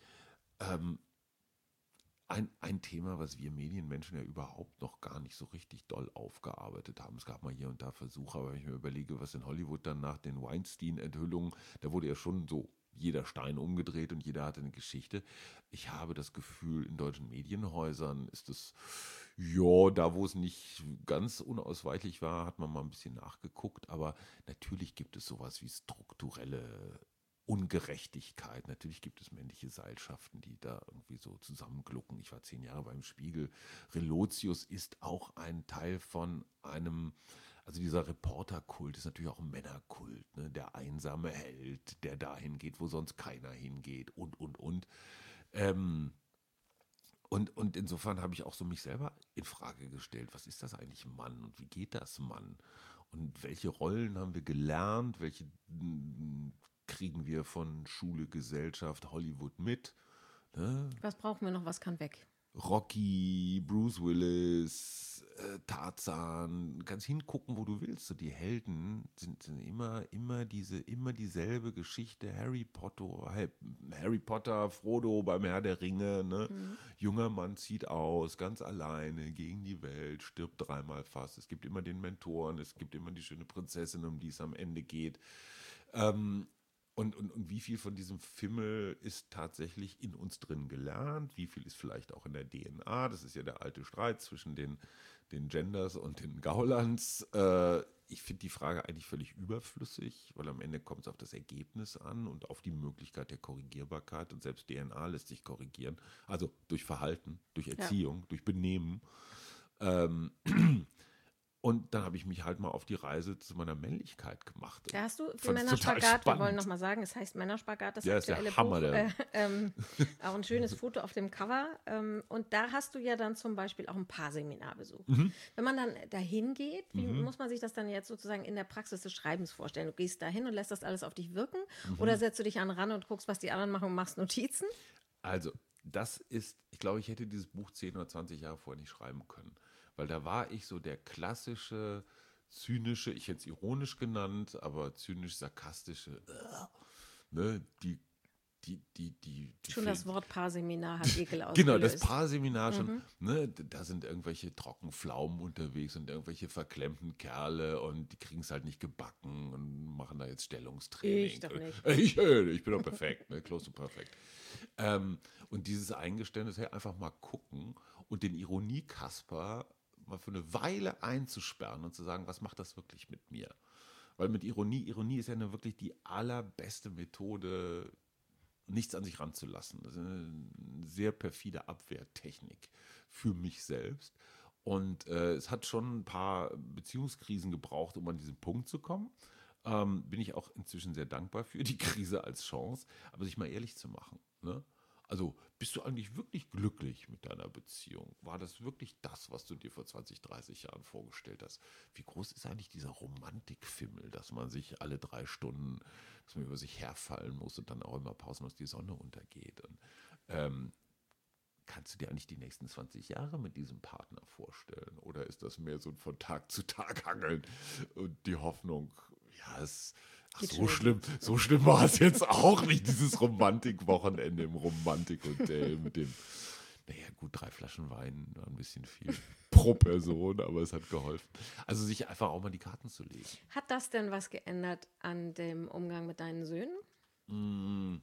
ein Thema, was wir Medienmenschen ja überhaupt noch gar nicht so richtig doll aufgearbeitet haben. Es gab mal hier und da Versuche, aber wenn ich mir überlege, was in Hollywood dann nach den Weinstein-Enthüllungen, da wurde ja schon so jeder Stein umgedreht und jeder hatte eine Geschichte. Ich habe das Gefühl, in deutschen Medienhäusern ist es, ja, da wo es nicht ganz unausweichlich war, hat man mal ein bisschen nachgeguckt, aber natürlich gibt es sowas wie strukturelle Ungerechtigkeit. Natürlich gibt es männliche Seilschaften, die da irgendwie so zusammenglucken. Ich war 10 Jahre beim Spiegel. Relotius ist auch ein Teil von einem, also dieser Reporterkult ist natürlich auch ein Männerkult, ne? Der einsame Held, der dahin geht, wo sonst keiner hingeht und. Und insofern habe ich auch so mich selber in Frage gestellt, was ist das eigentlich Mann und wie geht das Mann? Und welche Rollen haben wir gelernt, welche kriegen wir von Schule, Gesellschaft, Hollywood mit? Ne? Was brauchen wir noch, was kann weg? Rocky, Bruce Willis, Tarzan, du kannst hingucken, wo du willst. So die Helden sind immer dieselbe Geschichte. Harry Potter, Frodo beim Herr der Ringe. Ne? Junger Mann zieht aus, ganz alleine, gegen die Welt, stirbt 3-mal fast. Es gibt immer den Mentoren, es gibt immer die schöne Prinzessin, um die es am Ende geht. Und wie viel von diesem Fimmel ist tatsächlich in uns drin gelernt? Wie viel ist vielleicht auch in der DNA? Das ist ja der alte Streit zwischen den Genders und den Gaulands. Ich finde die Frage eigentlich völlig überflüssig, weil am Ende kommt es auf das Ergebnis an und auf die Möglichkeit der Korrigierbarkeit. Und selbst DNA lässt sich korrigieren. Also durch Verhalten, durch Erziehung, durch Benehmen. Und dann habe ich mich halt mal auf die Reise zu meiner Männlichkeit gemacht. Da hast du den Fand's total Männerspagat, wir spannend. wollen nochmal sagen, es heißt Männerspagat, das Ja, ist der aktuelle Hammer, Buch. Auch ein schönes Foto auf dem Cover. Und da hast du ja dann zum Beispiel auch ein Paarseminar besucht. Wenn man dann dahin geht, wie muss man sich das dann jetzt sozusagen in der Praxis des Schreibens vorstellen? Du gehst dahin und lässt das alles auf dich wirken? Oder setzt du dich an ran und guckst, was die anderen machen und machst Notizen? Also, das ist, ich glaube, ich hätte dieses Buch 10 oder 20 Jahre vorher nicht schreiben können. Weil da war ich so der klassische, zynische, ich hätte es ironisch genannt, aber zynisch-sarkastische, ne, die Schon das Wort Paarseminar hat Ekel ausgelöst. Genau, das Paarseminar schon, ne, da sind irgendwelche Trockenpflaumen unterwegs und irgendwelche verklemmten Kerle und die kriegen es halt nicht gebacken und machen da jetzt Stellungstraining. Ich doch nicht. Ich bin doch perfekt, ne, close to perfekt. Und dieses Eingeständnis, hey, einfach mal gucken und den Ironie-Kasper mal für eine Weile einzusperren und zu sagen, was macht das wirklich mit mir? Weil mit Ironie ist ja wirklich die allerbeste Methode, nichts an sich ranzulassen. Das ist eine sehr perfide Abwehrtechnik für mich selbst. Und es hat schon ein paar Beziehungskrisen gebraucht, um an diesen Punkt zu kommen. Bin ich auch inzwischen sehr dankbar für die Krise als Chance. Aber sich mal ehrlich zu machen, ne? Also, bist du eigentlich wirklich glücklich mit deiner Beziehung? War das wirklich das, was du dir vor 20, 30 Jahren vorgestellt hast? Wie groß ist eigentlich dieser Romantikfimmel, dass man sich alle 3 Stunden, dass man über sich herfallen muss und dann auch immer pausenlos die Sonne untergeht? Und kannst du dir eigentlich die nächsten 20 Jahre mit diesem Partner vorstellen? Oder ist das mehr so ein von Tag zu Tag hangeln und die Hoffnung, ja, so schlimm war es jetzt auch nicht, dieses Romantikwochenende im Romantikhotel mit dem, naja gut, 3 Flaschen Wein, war ein bisschen viel pro Person, aber es hat geholfen. Also sich einfach auch mal die Karten zu legen. Hat das denn was geändert an dem Umgang mit deinen Söhnen?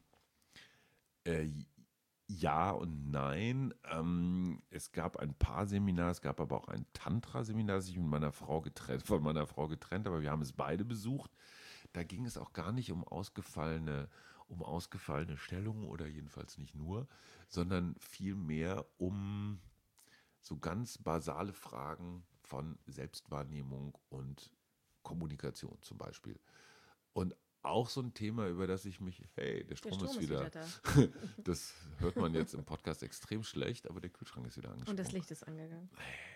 Ja und nein. Es gab ein Paarseminar, es gab aber auch ein Tantra-Seminar, das ich von meiner Frau getrennt, aber wir haben es beide besucht. Da ging es auch gar nicht um ausgefallene Stellungen oder jedenfalls nicht nur, sondern vielmehr um so ganz basale Fragen von Selbstwahrnehmung und Kommunikation zum Beispiel. Und auch so ein Thema, über das ich mich, hey, der Strom ist wieder da. das hört man jetzt im Podcast extrem schlecht, aber der Kühlschrank ist wieder angesprungen. Und das Licht ist angegangen.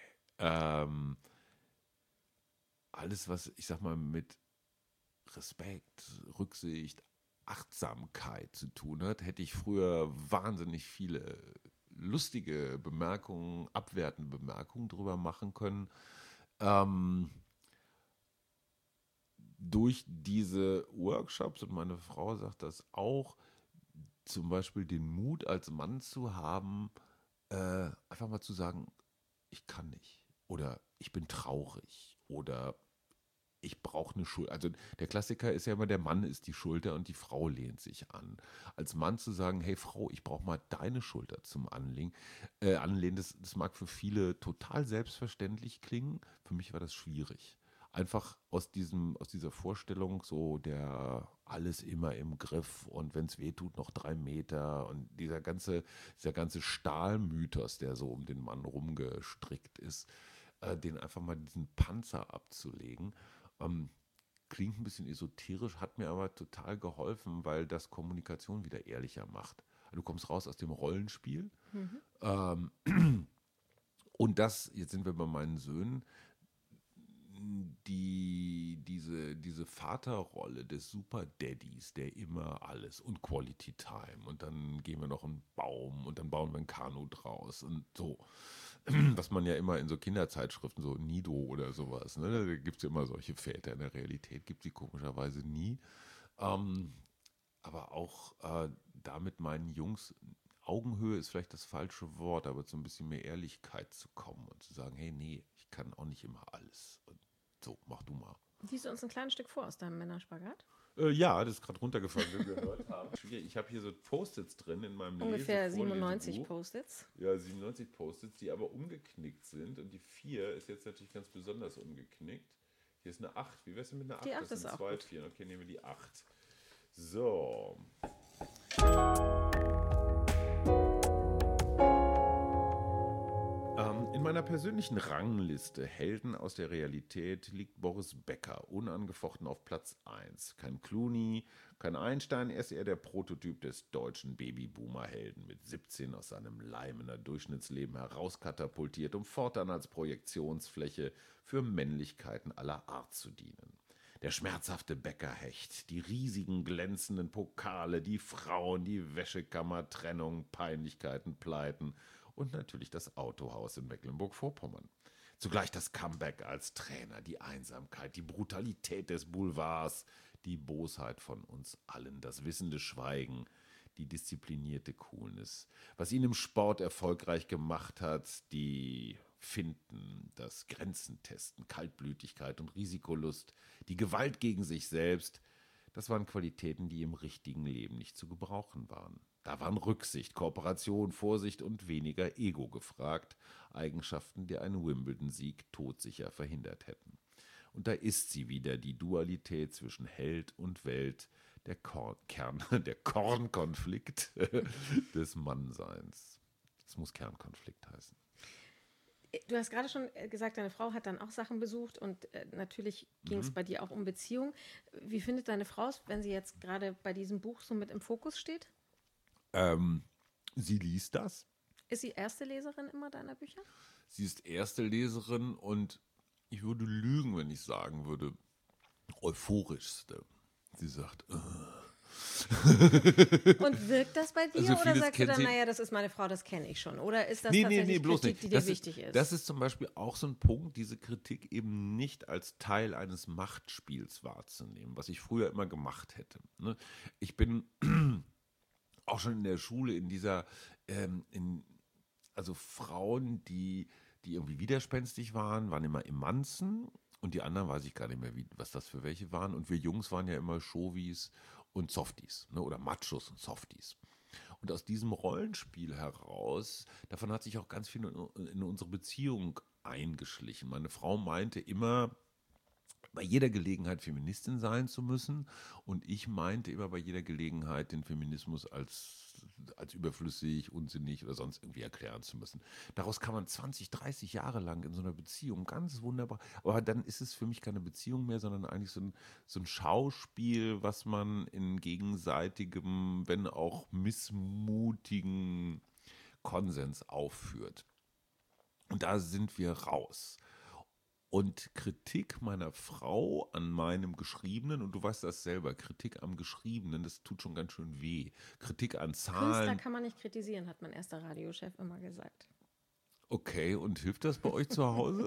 Alles, was, ich sag mal, mit Respekt, Rücksicht, Achtsamkeit zu tun hat, hätte ich früher wahnsinnig viele lustige Bemerkungen, abwertende Bemerkungen drüber machen können. Durch diese Workshops, und meine Frau sagt das auch, zum Beispiel den Mut als Mann zu haben, einfach mal zu sagen, ich kann nicht oder ich bin traurig oder ich brauche eine Schulter. Also der Klassiker ist ja immer, der Mann ist die Schulter und die Frau lehnt sich an. Als Mann zu sagen, hey Frau, ich brauche mal deine Schulter zum Anlehnen, das mag für viele total selbstverständlich klingen. Für mich war das schwierig. Einfach aus dieser Vorstellung, so der alles immer im Griff und wenn es weh tut, noch 3 Meter und dieser ganze Stahlmythos, der so um den Mann rumgestrickt ist, den einfach mal diesen Panzer abzulegen. Klingt ein bisschen esoterisch, hat mir aber total geholfen, weil das Kommunikation wieder ehrlicher macht. Du kommst raus aus dem Rollenspiel. Und jetzt sind wir bei meinen Söhnen, diese Vaterrolle des Super-Daddys, der immer alles und Quality Time und dann gehen wir noch einen Baum und dann bauen wir ein Kanu draus und so. Was man ja immer in so Kinderzeitschriften, so Nido oder sowas, ne? Da gibt es ja immer solche Väter. In der Realität gibt es die komischerweise nie. Aber auch damit meinen Jungs, Augenhöhe ist vielleicht das falsche Wort, aber zu ein bisschen mehr Ehrlichkeit zu kommen und zu sagen, hey, nee, ich kann auch nicht immer alles. Und so, mach du mal. Liest du uns ein kleines Stück vor aus deinem Männerspagat? Ja, das ist gerade runtergefallen, wie wir gehört haben. Ich habe hier so Post-its drin in meinem Ungefähr Vorlesebuch. 97 Post-its. Ja, 97 Post-its, die aber umgeknickt sind. Und die 4 ist jetzt natürlich ganz besonders umgeknickt. Hier ist eine 8. Wie wär's denn mit einer 8? Die 8 das ist sind auch 2 gut. 4. Okay, nehmen wir die 8. So. In meiner persönlichen Rangliste Helden aus der Realität liegt Boris Becker unangefochten auf Platz 1. Kein Clooney, kein Einstein, er ist eher der Prototyp des deutschen Babyboomer-Helden mit 17 aus seinem Leimener Durchschnittsleben herauskatapultiert, um fortan als Projektionsfläche für Männlichkeiten aller Art zu dienen. Der schmerzhafte Bäckerhecht, die riesigen glänzenden Pokale, die Frauen, die Wäschekammer, Trennung, Peinlichkeiten, Pleiten und natürlich das Autohaus in Mecklenburg-Vorpommern. Zugleich das Comeback als Trainer, die Einsamkeit, die Brutalität des Boulevards, die Bosheit von uns allen, das wissende Schweigen, die disziplinierte Coolness. Was ihn im Sport erfolgreich gemacht hat, die Finden, das Grenzen testen, Kaltblütigkeit und Risikolust, die Gewalt gegen sich selbst, das waren Qualitäten, die im richtigen Leben nicht zu gebrauchen waren. Da waren Rücksicht, Kooperation, Vorsicht und weniger Ego gefragt, Eigenschaften, die einen Wimbledon-Sieg todsicher verhindert hätten. Und da ist sie wieder, die Dualität zwischen Held und Welt, der Kornkonflikt des Mannseins. Das muss Kernkonflikt heißen. Du hast gerade schon gesagt, deine Frau hat dann auch Sachen besucht und natürlich ging es bei dir auch um Beziehungen. Wie findet deine Frau es, wenn sie jetzt gerade bei diesem Buch so mit im Fokus steht? Sie liest das. Ist sie erste Leserin immer deiner Bücher? Sie ist erste Leserin und ich würde lügen, wenn ich sagen würde, euphorischste. Sie sagt, Und wirkt das bei dir Also oder vieles sagst du kennt dann, sie- naja, das ist meine Frau, das kenne ich schon? Oder ist das Nee, tatsächlich bloß Kritik, nicht. die dir wichtig ist? Das ist zum Beispiel auch so ein Punkt, diese Kritik eben nicht als Teil eines Machtspiels wahrzunehmen, was ich früher immer gemacht hätte. Ne? Ich bin auch schon in der Schule in dieser, also Frauen, die irgendwie widerspenstig waren immer Emanzen und die anderen weiß ich gar nicht mehr, was das für welche waren. Und wir Jungs waren ja immer Chauvis und Softies, ne? Oder Machos und Softies. Und aus diesem Rollenspiel heraus, davon hat sich auch ganz viel in unsere Beziehung eingeschlichen. Meine Frau meinte immer, bei jeder Gelegenheit Feministin sein zu müssen. Und ich meinte immer bei jeder Gelegenheit, den Feminismus als überflüssig, unsinnig oder sonst irgendwie erklären zu müssen. Daraus kann man 20, 30 Jahre lang in so einer Beziehung ganz wunderbar, aber dann ist es für mich keine Beziehung mehr, sondern eigentlich so ein Schauspiel, was man in gegenseitigem, wenn auch missmutigen Konsens aufführt. Und da sind wir raus. Und Kritik meiner Frau an meinem Geschriebenen, und du weißt das selber, Kritik am Geschriebenen, das tut schon ganz schön weh. Kritik an Künstler Zahlen. kann man nicht kritisieren, hat mein erster Radiochef immer gesagt. Okay, und hilft das bei euch zu Hause?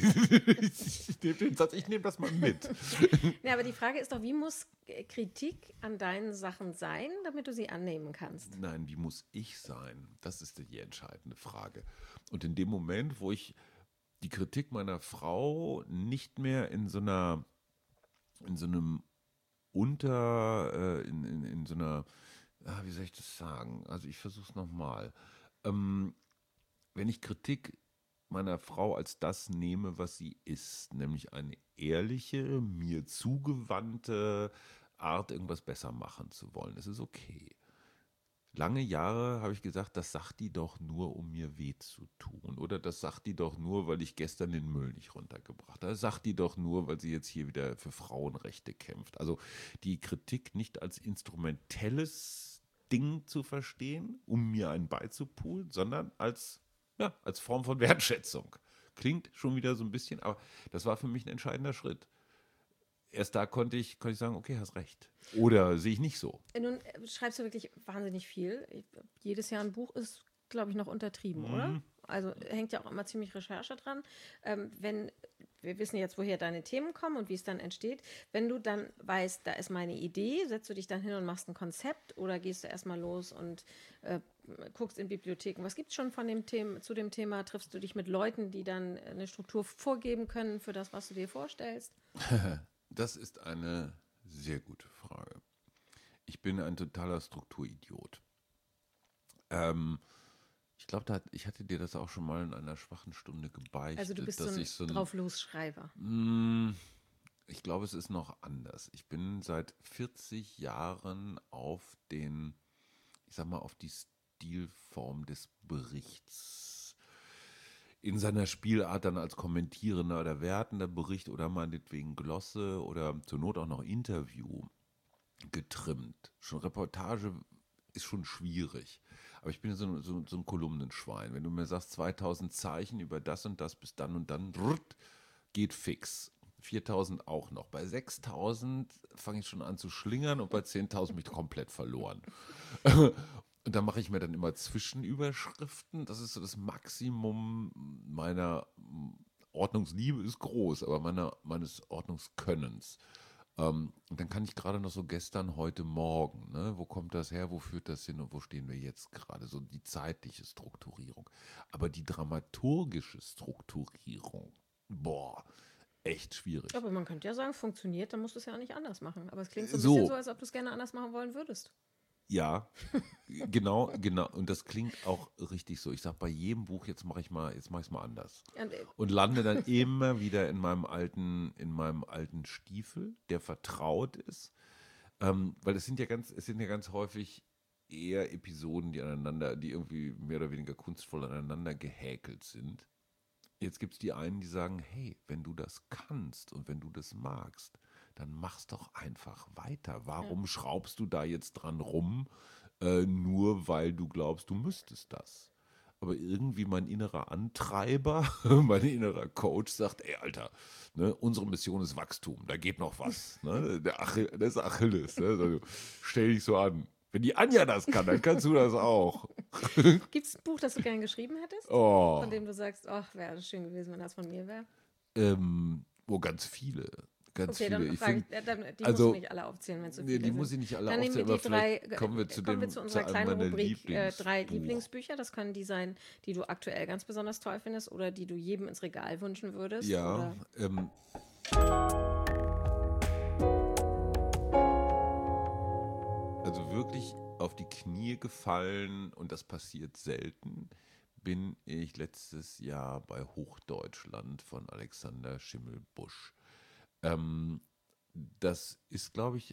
Ich nehme das mal mit. Ja, aber die Frage ist doch, wie muss Kritik an deinen Sachen sein, damit du sie annehmen kannst? Nein, wie muss ich sein? Das ist die entscheidende Frage. Und in dem Moment, wo ich die Kritik meiner Frau nicht mehr in so einer in so einer, wie soll ich das sagen? Also ich versuche es nochmal. Wenn ich Kritik meiner Frau als das nehme, was sie ist, nämlich eine ehrliche, mir zugewandte Art, irgendwas besser machen zu wollen, es ist okay. Lange Jahre habe ich gesagt, das sagt die doch nur, um mir weh zu tun. Oder das sagt die doch nur, weil ich gestern den Müll nicht runtergebracht habe. Das sagt die doch nur, weil sie jetzt hier wieder für Frauenrechte kämpft. Also die Kritik nicht als instrumentelles Ding zu verstehen, um mir einen beizupulen, sondern als Form von Wertschätzung. Klingt schon wieder so ein bisschen, aber das war für mich ein entscheidender Schritt. Erst da konnte ich sagen, okay, hast recht. Oder sehe ich nicht so. Nun schreibst du wirklich wahnsinnig viel. Jedes Jahr ein Buch ist, glaube ich, noch untertrieben, oder? Also hängt ja auch immer ziemlich Recherche dran. Wir wissen jetzt, woher deine Themen kommen und wie es dann entsteht. Wenn du dann weißt, da ist meine Idee, setzt du dich dann hin und machst ein Konzept oder gehst du erstmal los und guckst in Bibliotheken. Was gibt es schon zu dem Thema? Triffst du dich mit Leuten, die dann eine Struktur vorgeben können für das, was du dir vorstellst? Das ist eine sehr gute Frage. Ich bin ein totaler Strukturidiot. Ich glaube, ich hatte dir das auch schon mal in einer schwachen Stunde gebeichtet. Also du bist so ein Drauflos-Schreiber. Ich glaube, es ist noch anders. Ich bin seit 40 Jahren auf die Stilform des Berichts in seiner Spielart dann als kommentierender oder wertender Bericht oder meinetwegen Glosse oder zur Not auch noch Interview getrimmt. Schon Reportage ist schon schwierig. Aber ich bin so ein Kolumnenschwein. Wenn du mir sagst, 2000 Zeichen über das und das bis dann und dann, geht fix. 4000 auch noch. Bei 6000 fange ich schon an zu schlingern und bei 10.000 bin ich komplett verloren. Und da mache ich mir dann immer Zwischenüberschriften. Das ist so das Maximum meiner Ordnungsliebe ist groß, aber meines Ordnungskönnens. Und dann kann ich gerade noch so gestern, heute Morgen, ne? Wo kommt das her, wo führt das hin und wo stehen wir jetzt gerade? So die zeitliche Strukturierung. Aber die dramaturgische Strukturierung, boah, echt schwierig. Aber man könnte ja sagen, funktioniert, dann musst du es ja auch nicht anders machen. Aber es klingt so ein So. bisschen so, als ob du es gerne anders machen wollen würdest. Ja, genau. Und das klingt auch richtig so. Ich sage bei jedem Buch, jetzt mache ich es mal anders. Und lande dann immer wieder in meinem alten Stiefel, der vertraut ist. Weil es sind ja ganz häufig eher Episoden, die irgendwie mehr oder weniger kunstvoll aneinander gehäkelt sind. Jetzt gibt es die einen, die sagen, hey, wenn du das kannst und wenn du das magst, dann mach's doch einfach weiter. Warum schraubst du da jetzt dran rum, nur weil du glaubst, du müsstest das? Aber irgendwie mein innerer Antreiber, mein innerer Coach sagt, ey Alter, ne, unsere Mission ist Wachstum, da geht noch was. Ne? Das ist Achilles. Ne? Also, stell dich so an. Wenn die Anja das kann, dann kannst du das auch. Gibt es ein Buch, das du gerne geschrieben hättest? Oh. Von dem du sagst, ach, wäre das schön gewesen, wenn das von mir wäre? Ganz viele. Okay, dann Ich frage find, ich, die also, musst du nicht alle aufzählen, wenn es so viele die sind. muss ich nicht alle Dann nehmen wir aufzählen, die aber drei, vielleicht kommen wir zu unserer einem kleinen meiner Rubrik, drei Lieblingsbuch. Lieblingsbücher. Das können die sein, die du aktuell ganz besonders toll findest oder die du jedem ins Regal wünschen würdest. Ja, Oder? also wirklich auf die Knie gefallen, und das passiert selten, bin ich letztes Jahr bei Hochdeutschland von Alexander Schimmelbusch. Das ist, glaube ich,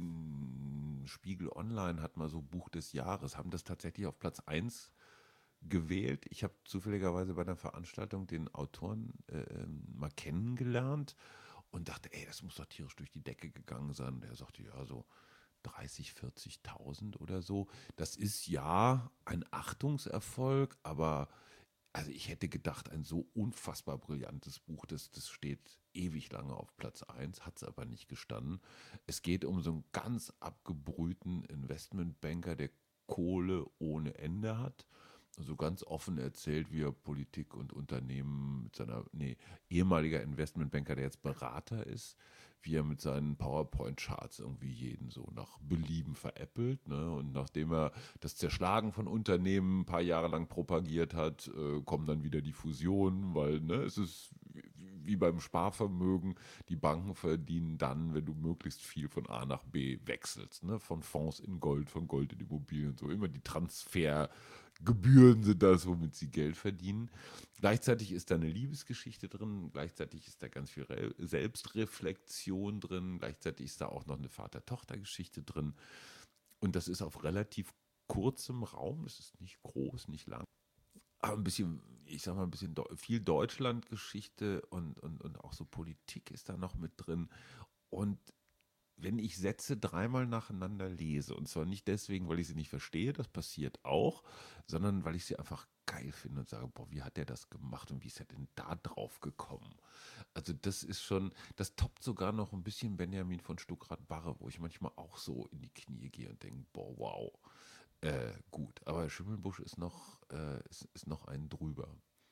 Spiegel Online hat mal so Buch des Jahres, haben das tatsächlich auf Platz 1 gewählt. Ich habe zufälligerweise bei einer Veranstaltung den Autoren mal kennengelernt und dachte, ey, das muss doch tierisch durch die Decke gegangen sein. Und er sagte, ja, so 30, 40.000 oder so. Das ist ja ein Achtungserfolg, aber also ich hätte gedacht, ein so unfassbar brillantes Buch, das steht ewig lange auf Platz 1, hat es aber nicht gestanden. Es geht um so einen ganz abgebrühten Investmentbanker, der Kohle ohne Ende hat. So ganz offen erzählt, wie er Politik und Unternehmen mit ehemaliger Investmentbanker, der jetzt Berater ist, wie er mit seinen PowerPoint-Charts irgendwie jeden so nach Belieben veräppelt. Ne? Und nachdem er das Zerschlagen von Unternehmen ein paar Jahre lang propagiert hat, kommen dann wieder die Fusionen, weil es ist wie beim Sparvermögen, die Banken verdienen dann, wenn du möglichst viel von A nach B wechselst. Ne? Von Fonds in Gold, von Gold in Immobilien, so immer die Transfergebühren sind das, womit sie Geld verdienen. Gleichzeitig ist da eine Liebesgeschichte drin, gleichzeitig ist da ganz viel Selbstreflexion drin, gleichzeitig ist da auch noch eine Vater-Tochter-Geschichte drin. Und das ist auf relativ kurzem Raum, es ist nicht groß, nicht lang. Aber ein bisschen, ich sag mal, viel Deutschlandgeschichte und auch so Politik ist da noch mit drin. Und wenn ich Sätze dreimal nacheinander lese, und zwar nicht deswegen, weil ich sie nicht verstehe, das passiert auch, sondern weil ich sie einfach geil finde und sage, boah, wie hat der das gemacht und wie ist er denn da drauf gekommen? Also das ist schon, das toppt sogar noch ein bisschen Benjamin von Stuckrad-Barre, wo ich manchmal auch so in die Knie gehe und denke, boah, wow. Gut, aber Schimmelbusch ist noch einen drüber.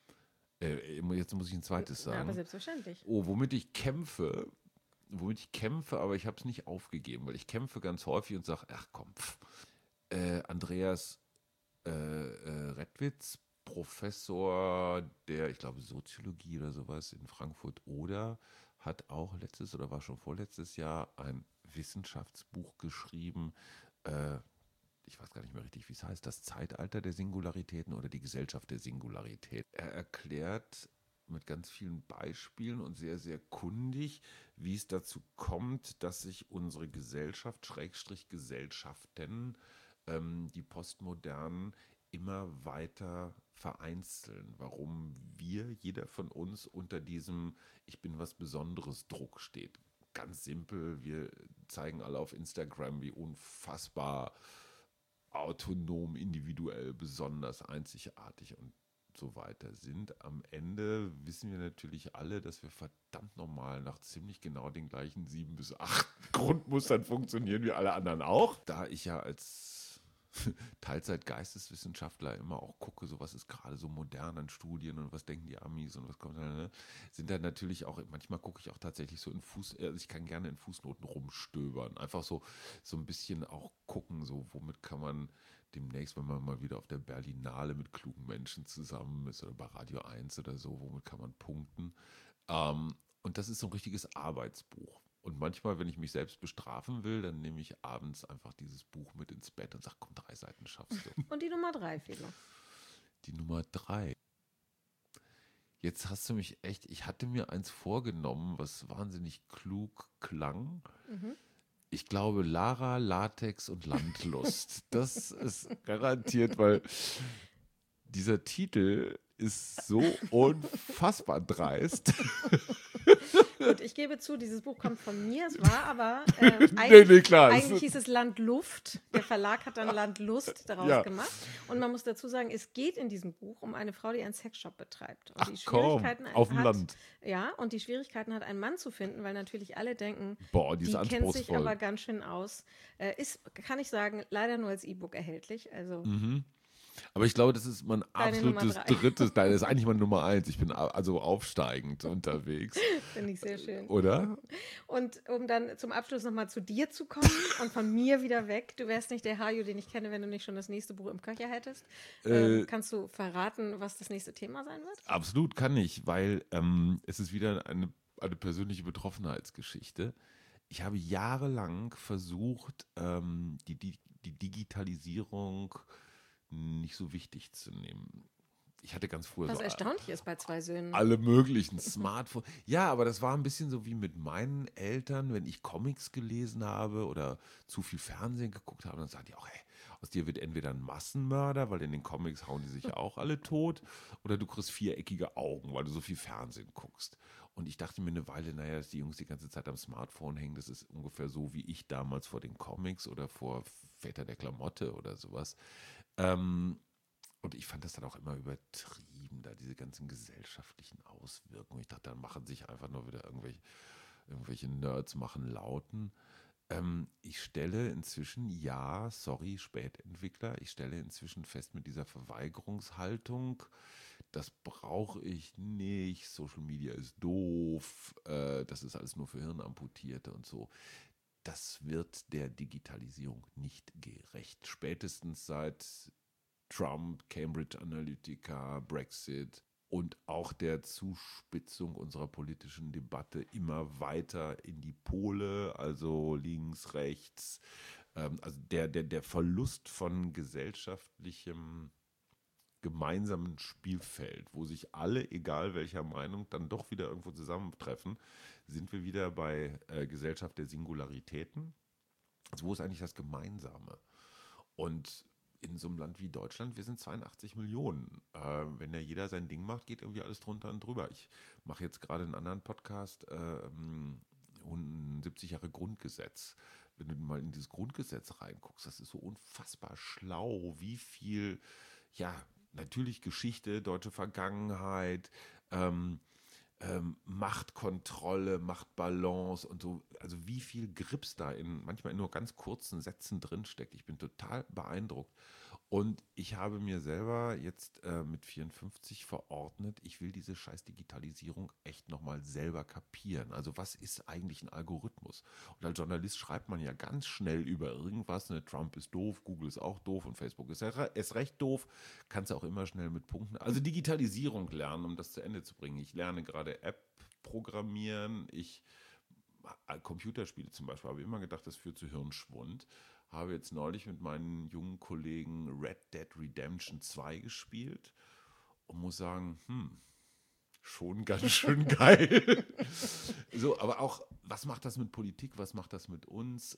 Jetzt muss ich ein zweites sagen. Ja, aber selbstverständlich. Oh, womit ich kämpfe, aber ich habe es nicht aufgegeben, weil ich kämpfe ganz häufig und sage, ach komm, Andreas Redwitz, Professor der, ich glaube, Soziologie oder sowas in Frankfurt oder hat auch letztes oder war schon vorletztes Jahr ein Wissenschaftsbuch geschrieben, ich weiß gar nicht mehr richtig, wie es heißt, das Zeitalter der Singularitäten oder die Gesellschaft der Singularität. Er erklärt mit ganz vielen Beispielen und sehr, sehr kundig, wie es dazu kommt, dass sich unsere Gesellschaft, Schrägstrich Gesellschaften, die Postmodernen, immer weiter vereinzeln. Warum jeder von uns unter diesem Ich bin was Besonderes Druck steht. Ganz simpel, wir zeigen alle auf Instagram, wie unfassbar autonom, individuell, besonders, einzigartig und so weiter sind. Am Ende wissen wir natürlich alle, dass wir verdammt normal nach ziemlich genau den gleichen 7 bis 8 Grundmustern funktionieren wie alle anderen auch. Da ich ja als Teilzeit-Geisteswissenschaftler immer auch gucke, so was ist gerade so modern an Studien und was denken die Amis und was kommt da, ne? Sind da natürlich auch, manchmal gucke ich auch tatsächlich so also ich kann gerne in Fußnoten rumstöbern. Einfach so ein bisschen auch gucken, so womit kann man demnächst, wenn man mal wieder auf der Berlinale mit klugen Menschen zusammen ist oder bei Radio 1 oder so, womit kann man punkten? Und das ist so ein richtiges Arbeitsbuch. Und manchmal, wenn ich mich selbst bestrafen will, dann nehme ich abends einfach dieses Buch mit ins Bett und sage, komm, 3 Seiten schaffst du. Und die Nummer 3, Felo. Die Nummer 3. Jetzt hast du mich echt, ich hatte mir eins vorgenommen, was wahnsinnig klug klang. Ich glaube, Lara, Latex und Landlust. Das ist garantiert, weil dieser Titel ist so unfassbar dreist. Gut, ich gebe zu, dieses Buch kommt von mir. Es war aber Klar. eigentlich hieß es Landluft. Der Verlag hat dann Landlust daraus gemacht. Und man muss dazu sagen, es geht in diesem Buch um eine Frau, die einen Sexshop betreibt. Und die Schwierigkeiten auf dem Land. Ja, und die Schwierigkeiten hat, einen Mann zu finden, weil natürlich alle denken, die ist kennt sich aber ganz schön aus. Ist, kann ich sagen, leider nur als E-Book erhältlich. Also Aber ich glaube, das ist mein absolutes Nummer 3. drittes, das ist eigentlich meine Nummer 1. Ich bin also aufsteigend unterwegs. Finde ich sehr schön. Oder? Und um dann zum Abschluss nochmal zu dir zu kommen und von mir wieder weg. Du wärst nicht der Hajo, den ich kenne, wenn du nicht schon das nächste Buch im Köcher hättest. Kannst du verraten, was das nächste Thema sein wird? Absolut kann ich, weil es ist wieder eine persönliche Betroffenheitsgeschichte. Ich habe jahrelang versucht, die Digitalisierung nicht so wichtig zu nehmen. Ich hatte ganz früher was so erstaunlich ist bei 2 Söhnen. alle möglichen Smartphones. Ja, aber das war ein bisschen so wie mit meinen Eltern, wenn ich Comics gelesen habe oder zu viel Fernsehen geguckt habe, dann sagen die auch, hey, aus dir wird entweder ein Massenmörder, weil in den Comics hauen die sich ja auch alle tot, oder du kriegst viereckige Augen, weil du so viel Fernsehen guckst. Und ich dachte mir eine Weile, naja, dass die Jungs die ganze Zeit am Smartphone hängen, das ist ungefähr so wie ich damals vor den Comics oder vor Väter der Klamotte oder sowas. Und ich fand das dann auch immer übertrieben, da diese ganzen gesellschaftlichen Auswirkungen. Ich dachte, dann machen sich einfach nur wieder irgendwelche Nerds machen Lauten. Ich stelle inzwischen, Spätentwickler, ich stelle inzwischen fest mit dieser Verweigerungshaltung, das brauche ich nicht, Social Media ist doof, das ist alles nur für Hirnamputierte und so. Das wird der Digitalisierung nicht gerecht. Spätestens seit Trump, Cambridge Analytica, Brexit und auch der Zuspitzung unserer politischen Debatte immer weiter in die Pole, also links, rechts. Also der Verlust von gesellschaftlichem gemeinsamen Spielfeld, wo sich alle, egal welcher Meinung, dann doch wieder irgendwo zusammentreffen, sind wir wieder bei Gesellschaft der Singularitäten. Also wo ist eigentlich das Gemeinsame? Und in so einem Land wie Deutschland, wir sind 82 Millionen. Wenn ja jeder sein Ding macht, geht irgendwie alles drunter und drüber. Ich mache jetzt gerade einen anderen Podcast, 70 Jahre Grundgesetz. Wenn du mal in dieses Grundgesetz reinguckst, das ist so unfassbar schlau, wie viel, ja, natürlich Geschichte, deutsche Vergangenheit, Machtkontrolle, Machtbalance und so, also wie viel Grips da manchmal in nur ganz kurzen Sätzen drinsteckt. Ich bin total beeindruckt. Und ich habe mir selber jetzt mit 54 verordnet, ich will diese scheiß Digitalisierung echt nochmal selber kapieren. Also was ist eigentlich ein Algorithmus? Und als Journalist schreibt man ja ganz schnell über irgendwas, ne? Trump ist doof, Google ist auch doof und Facebook ist erst recht doof, kannst du auch immer schnell mit Punkten. Also Digitalisierung lernen, um das zu Ende zu bringen. Ich lerne gerade App programmieren, Computerspiele zum Beispiel, habe immer gedacht, das führt zu Hirnschwund. Habe jetzt neulich mit meinen jungen Kollegen Red Dead Redemption 2 gespielt und muss sagen, schon ganz schön geil. So, aber auch, was macht das mit Politik, was macht das mit uns?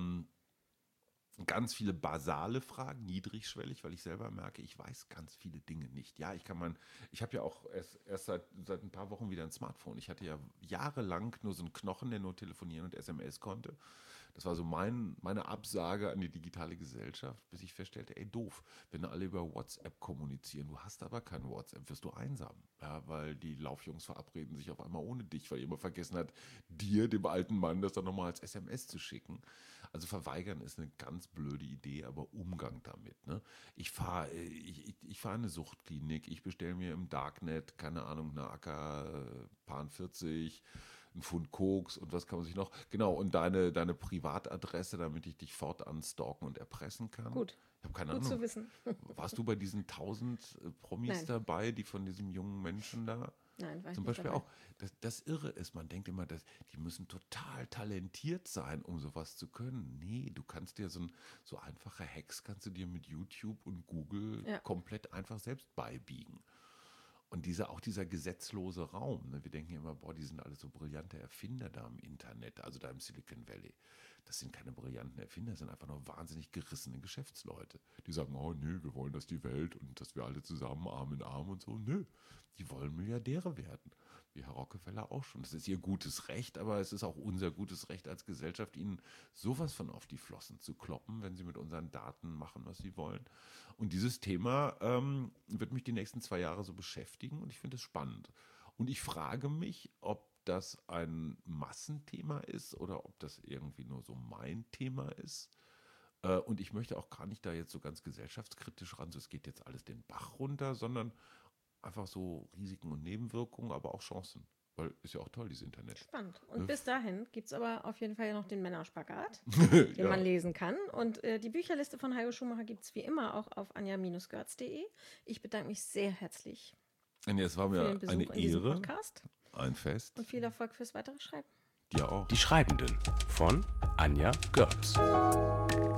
Ganz viele basale Fragen, niedrigschwellig, weil ich selber merke, ich weiß ganz viele Dinge nicht. Ja, ich habe ja auch erst seit ein paar Wochen wieder ein Smartphone. Ich hatte ja jahrelang nur so einen Knochen, der nur telefonieren und SMS konnte. Das war so meine Absage an die digitale Gesellschaft, bis ich feststellte, ey, doof, wenn alle über WhatsApp kommunizieren, du hast aber kein WhatsApp, wirst du einsam. Ja, weil die Laufjungs verabreden sich auf einmal ohne dich, weil jemand vergessen hat, dir, dem alten Mann, das dann nochmal als SMS zu schicken. Also verweigern ist eine ganz blöde Idee, aber Umgang damit. Ne? Ich fahre in eine Suchtklinik, ich bestelle mir im Darknet, keine Ahnung, eine AK 40, ein Pfund Koks und was kann man sich noch? Genau, und deine Privatadresse, damit ich dich fortan stalken und erpressen kann. Gut. Ich habe keine Gut Ahnung. zu wissen. Warst du bei diesen 1000 Promis Nein. dabei, die von diesem jungen Menschen da? Nein, war ich Zum nicht Beispiel dabei. auch, das Irre ist, man denkt immer, die müssen total talentiert sein, um sowas zu können. Nee, du kannst dir so einfache Hacks kannst du dir mit YouTube und Google Ja. komplett einfach selbst beibiegen. Und auch dieser gesetzlose Raum, ne? Wir denken immer, boah, die sind alle so brillante Erfinder da im Internet, also da im Silicon Valley. Das sind keine brillanten Erfinder, das sind einfach nur wahnsinnig gerissene Geschäftsleute. Die sagen, oh nee, wir wollen, dass die Welt und dass wir alle zusammen Arm in Arm und so. Nö, die wollen Milliardäre werden. Wie Herr Rockefeller auch schon. Das ist ihr gutes Recht, aber es ist auch unser gutes Recht als Gesellschaft, ihnen sowas von auf die Flossen zu kloppen, wenn sie mit unseren Daten machen, was sie wollen. Und dieses Thema wird mich die nächsten 2 Jahre so beschäftigen und ich finde es spannend. Und ich frage mich, ob das ein Massenthema ist oder ob das irgendwie nur so mein Thema ist. Und ich möchte auch gar nicht da jetzt so ganz gesellschaftskritisch ran, so es geht jetzt alles den Bach runter, sondern einfach so Risiken und Nebenwirkungen, aber auch Chancen. Weil ist ja auch toll, dieses Internet. Spannend. Und bis dahin gibt es aber auf jeden Fall ja noch den Männerspagat, den Ja. man lesen kann. Und die Bücherliste von Hajo Schumacher gibt es wie immer auch auf anja-görz.de. Ich bedanke mich sehr herzlich Anja, es war für mir den Besuch eine in diesem Ehre, Podcast ein Fest. und viel Erfolg fürs weitere Schreiben. Dir auch. Die Schreibenden von Anja Görz.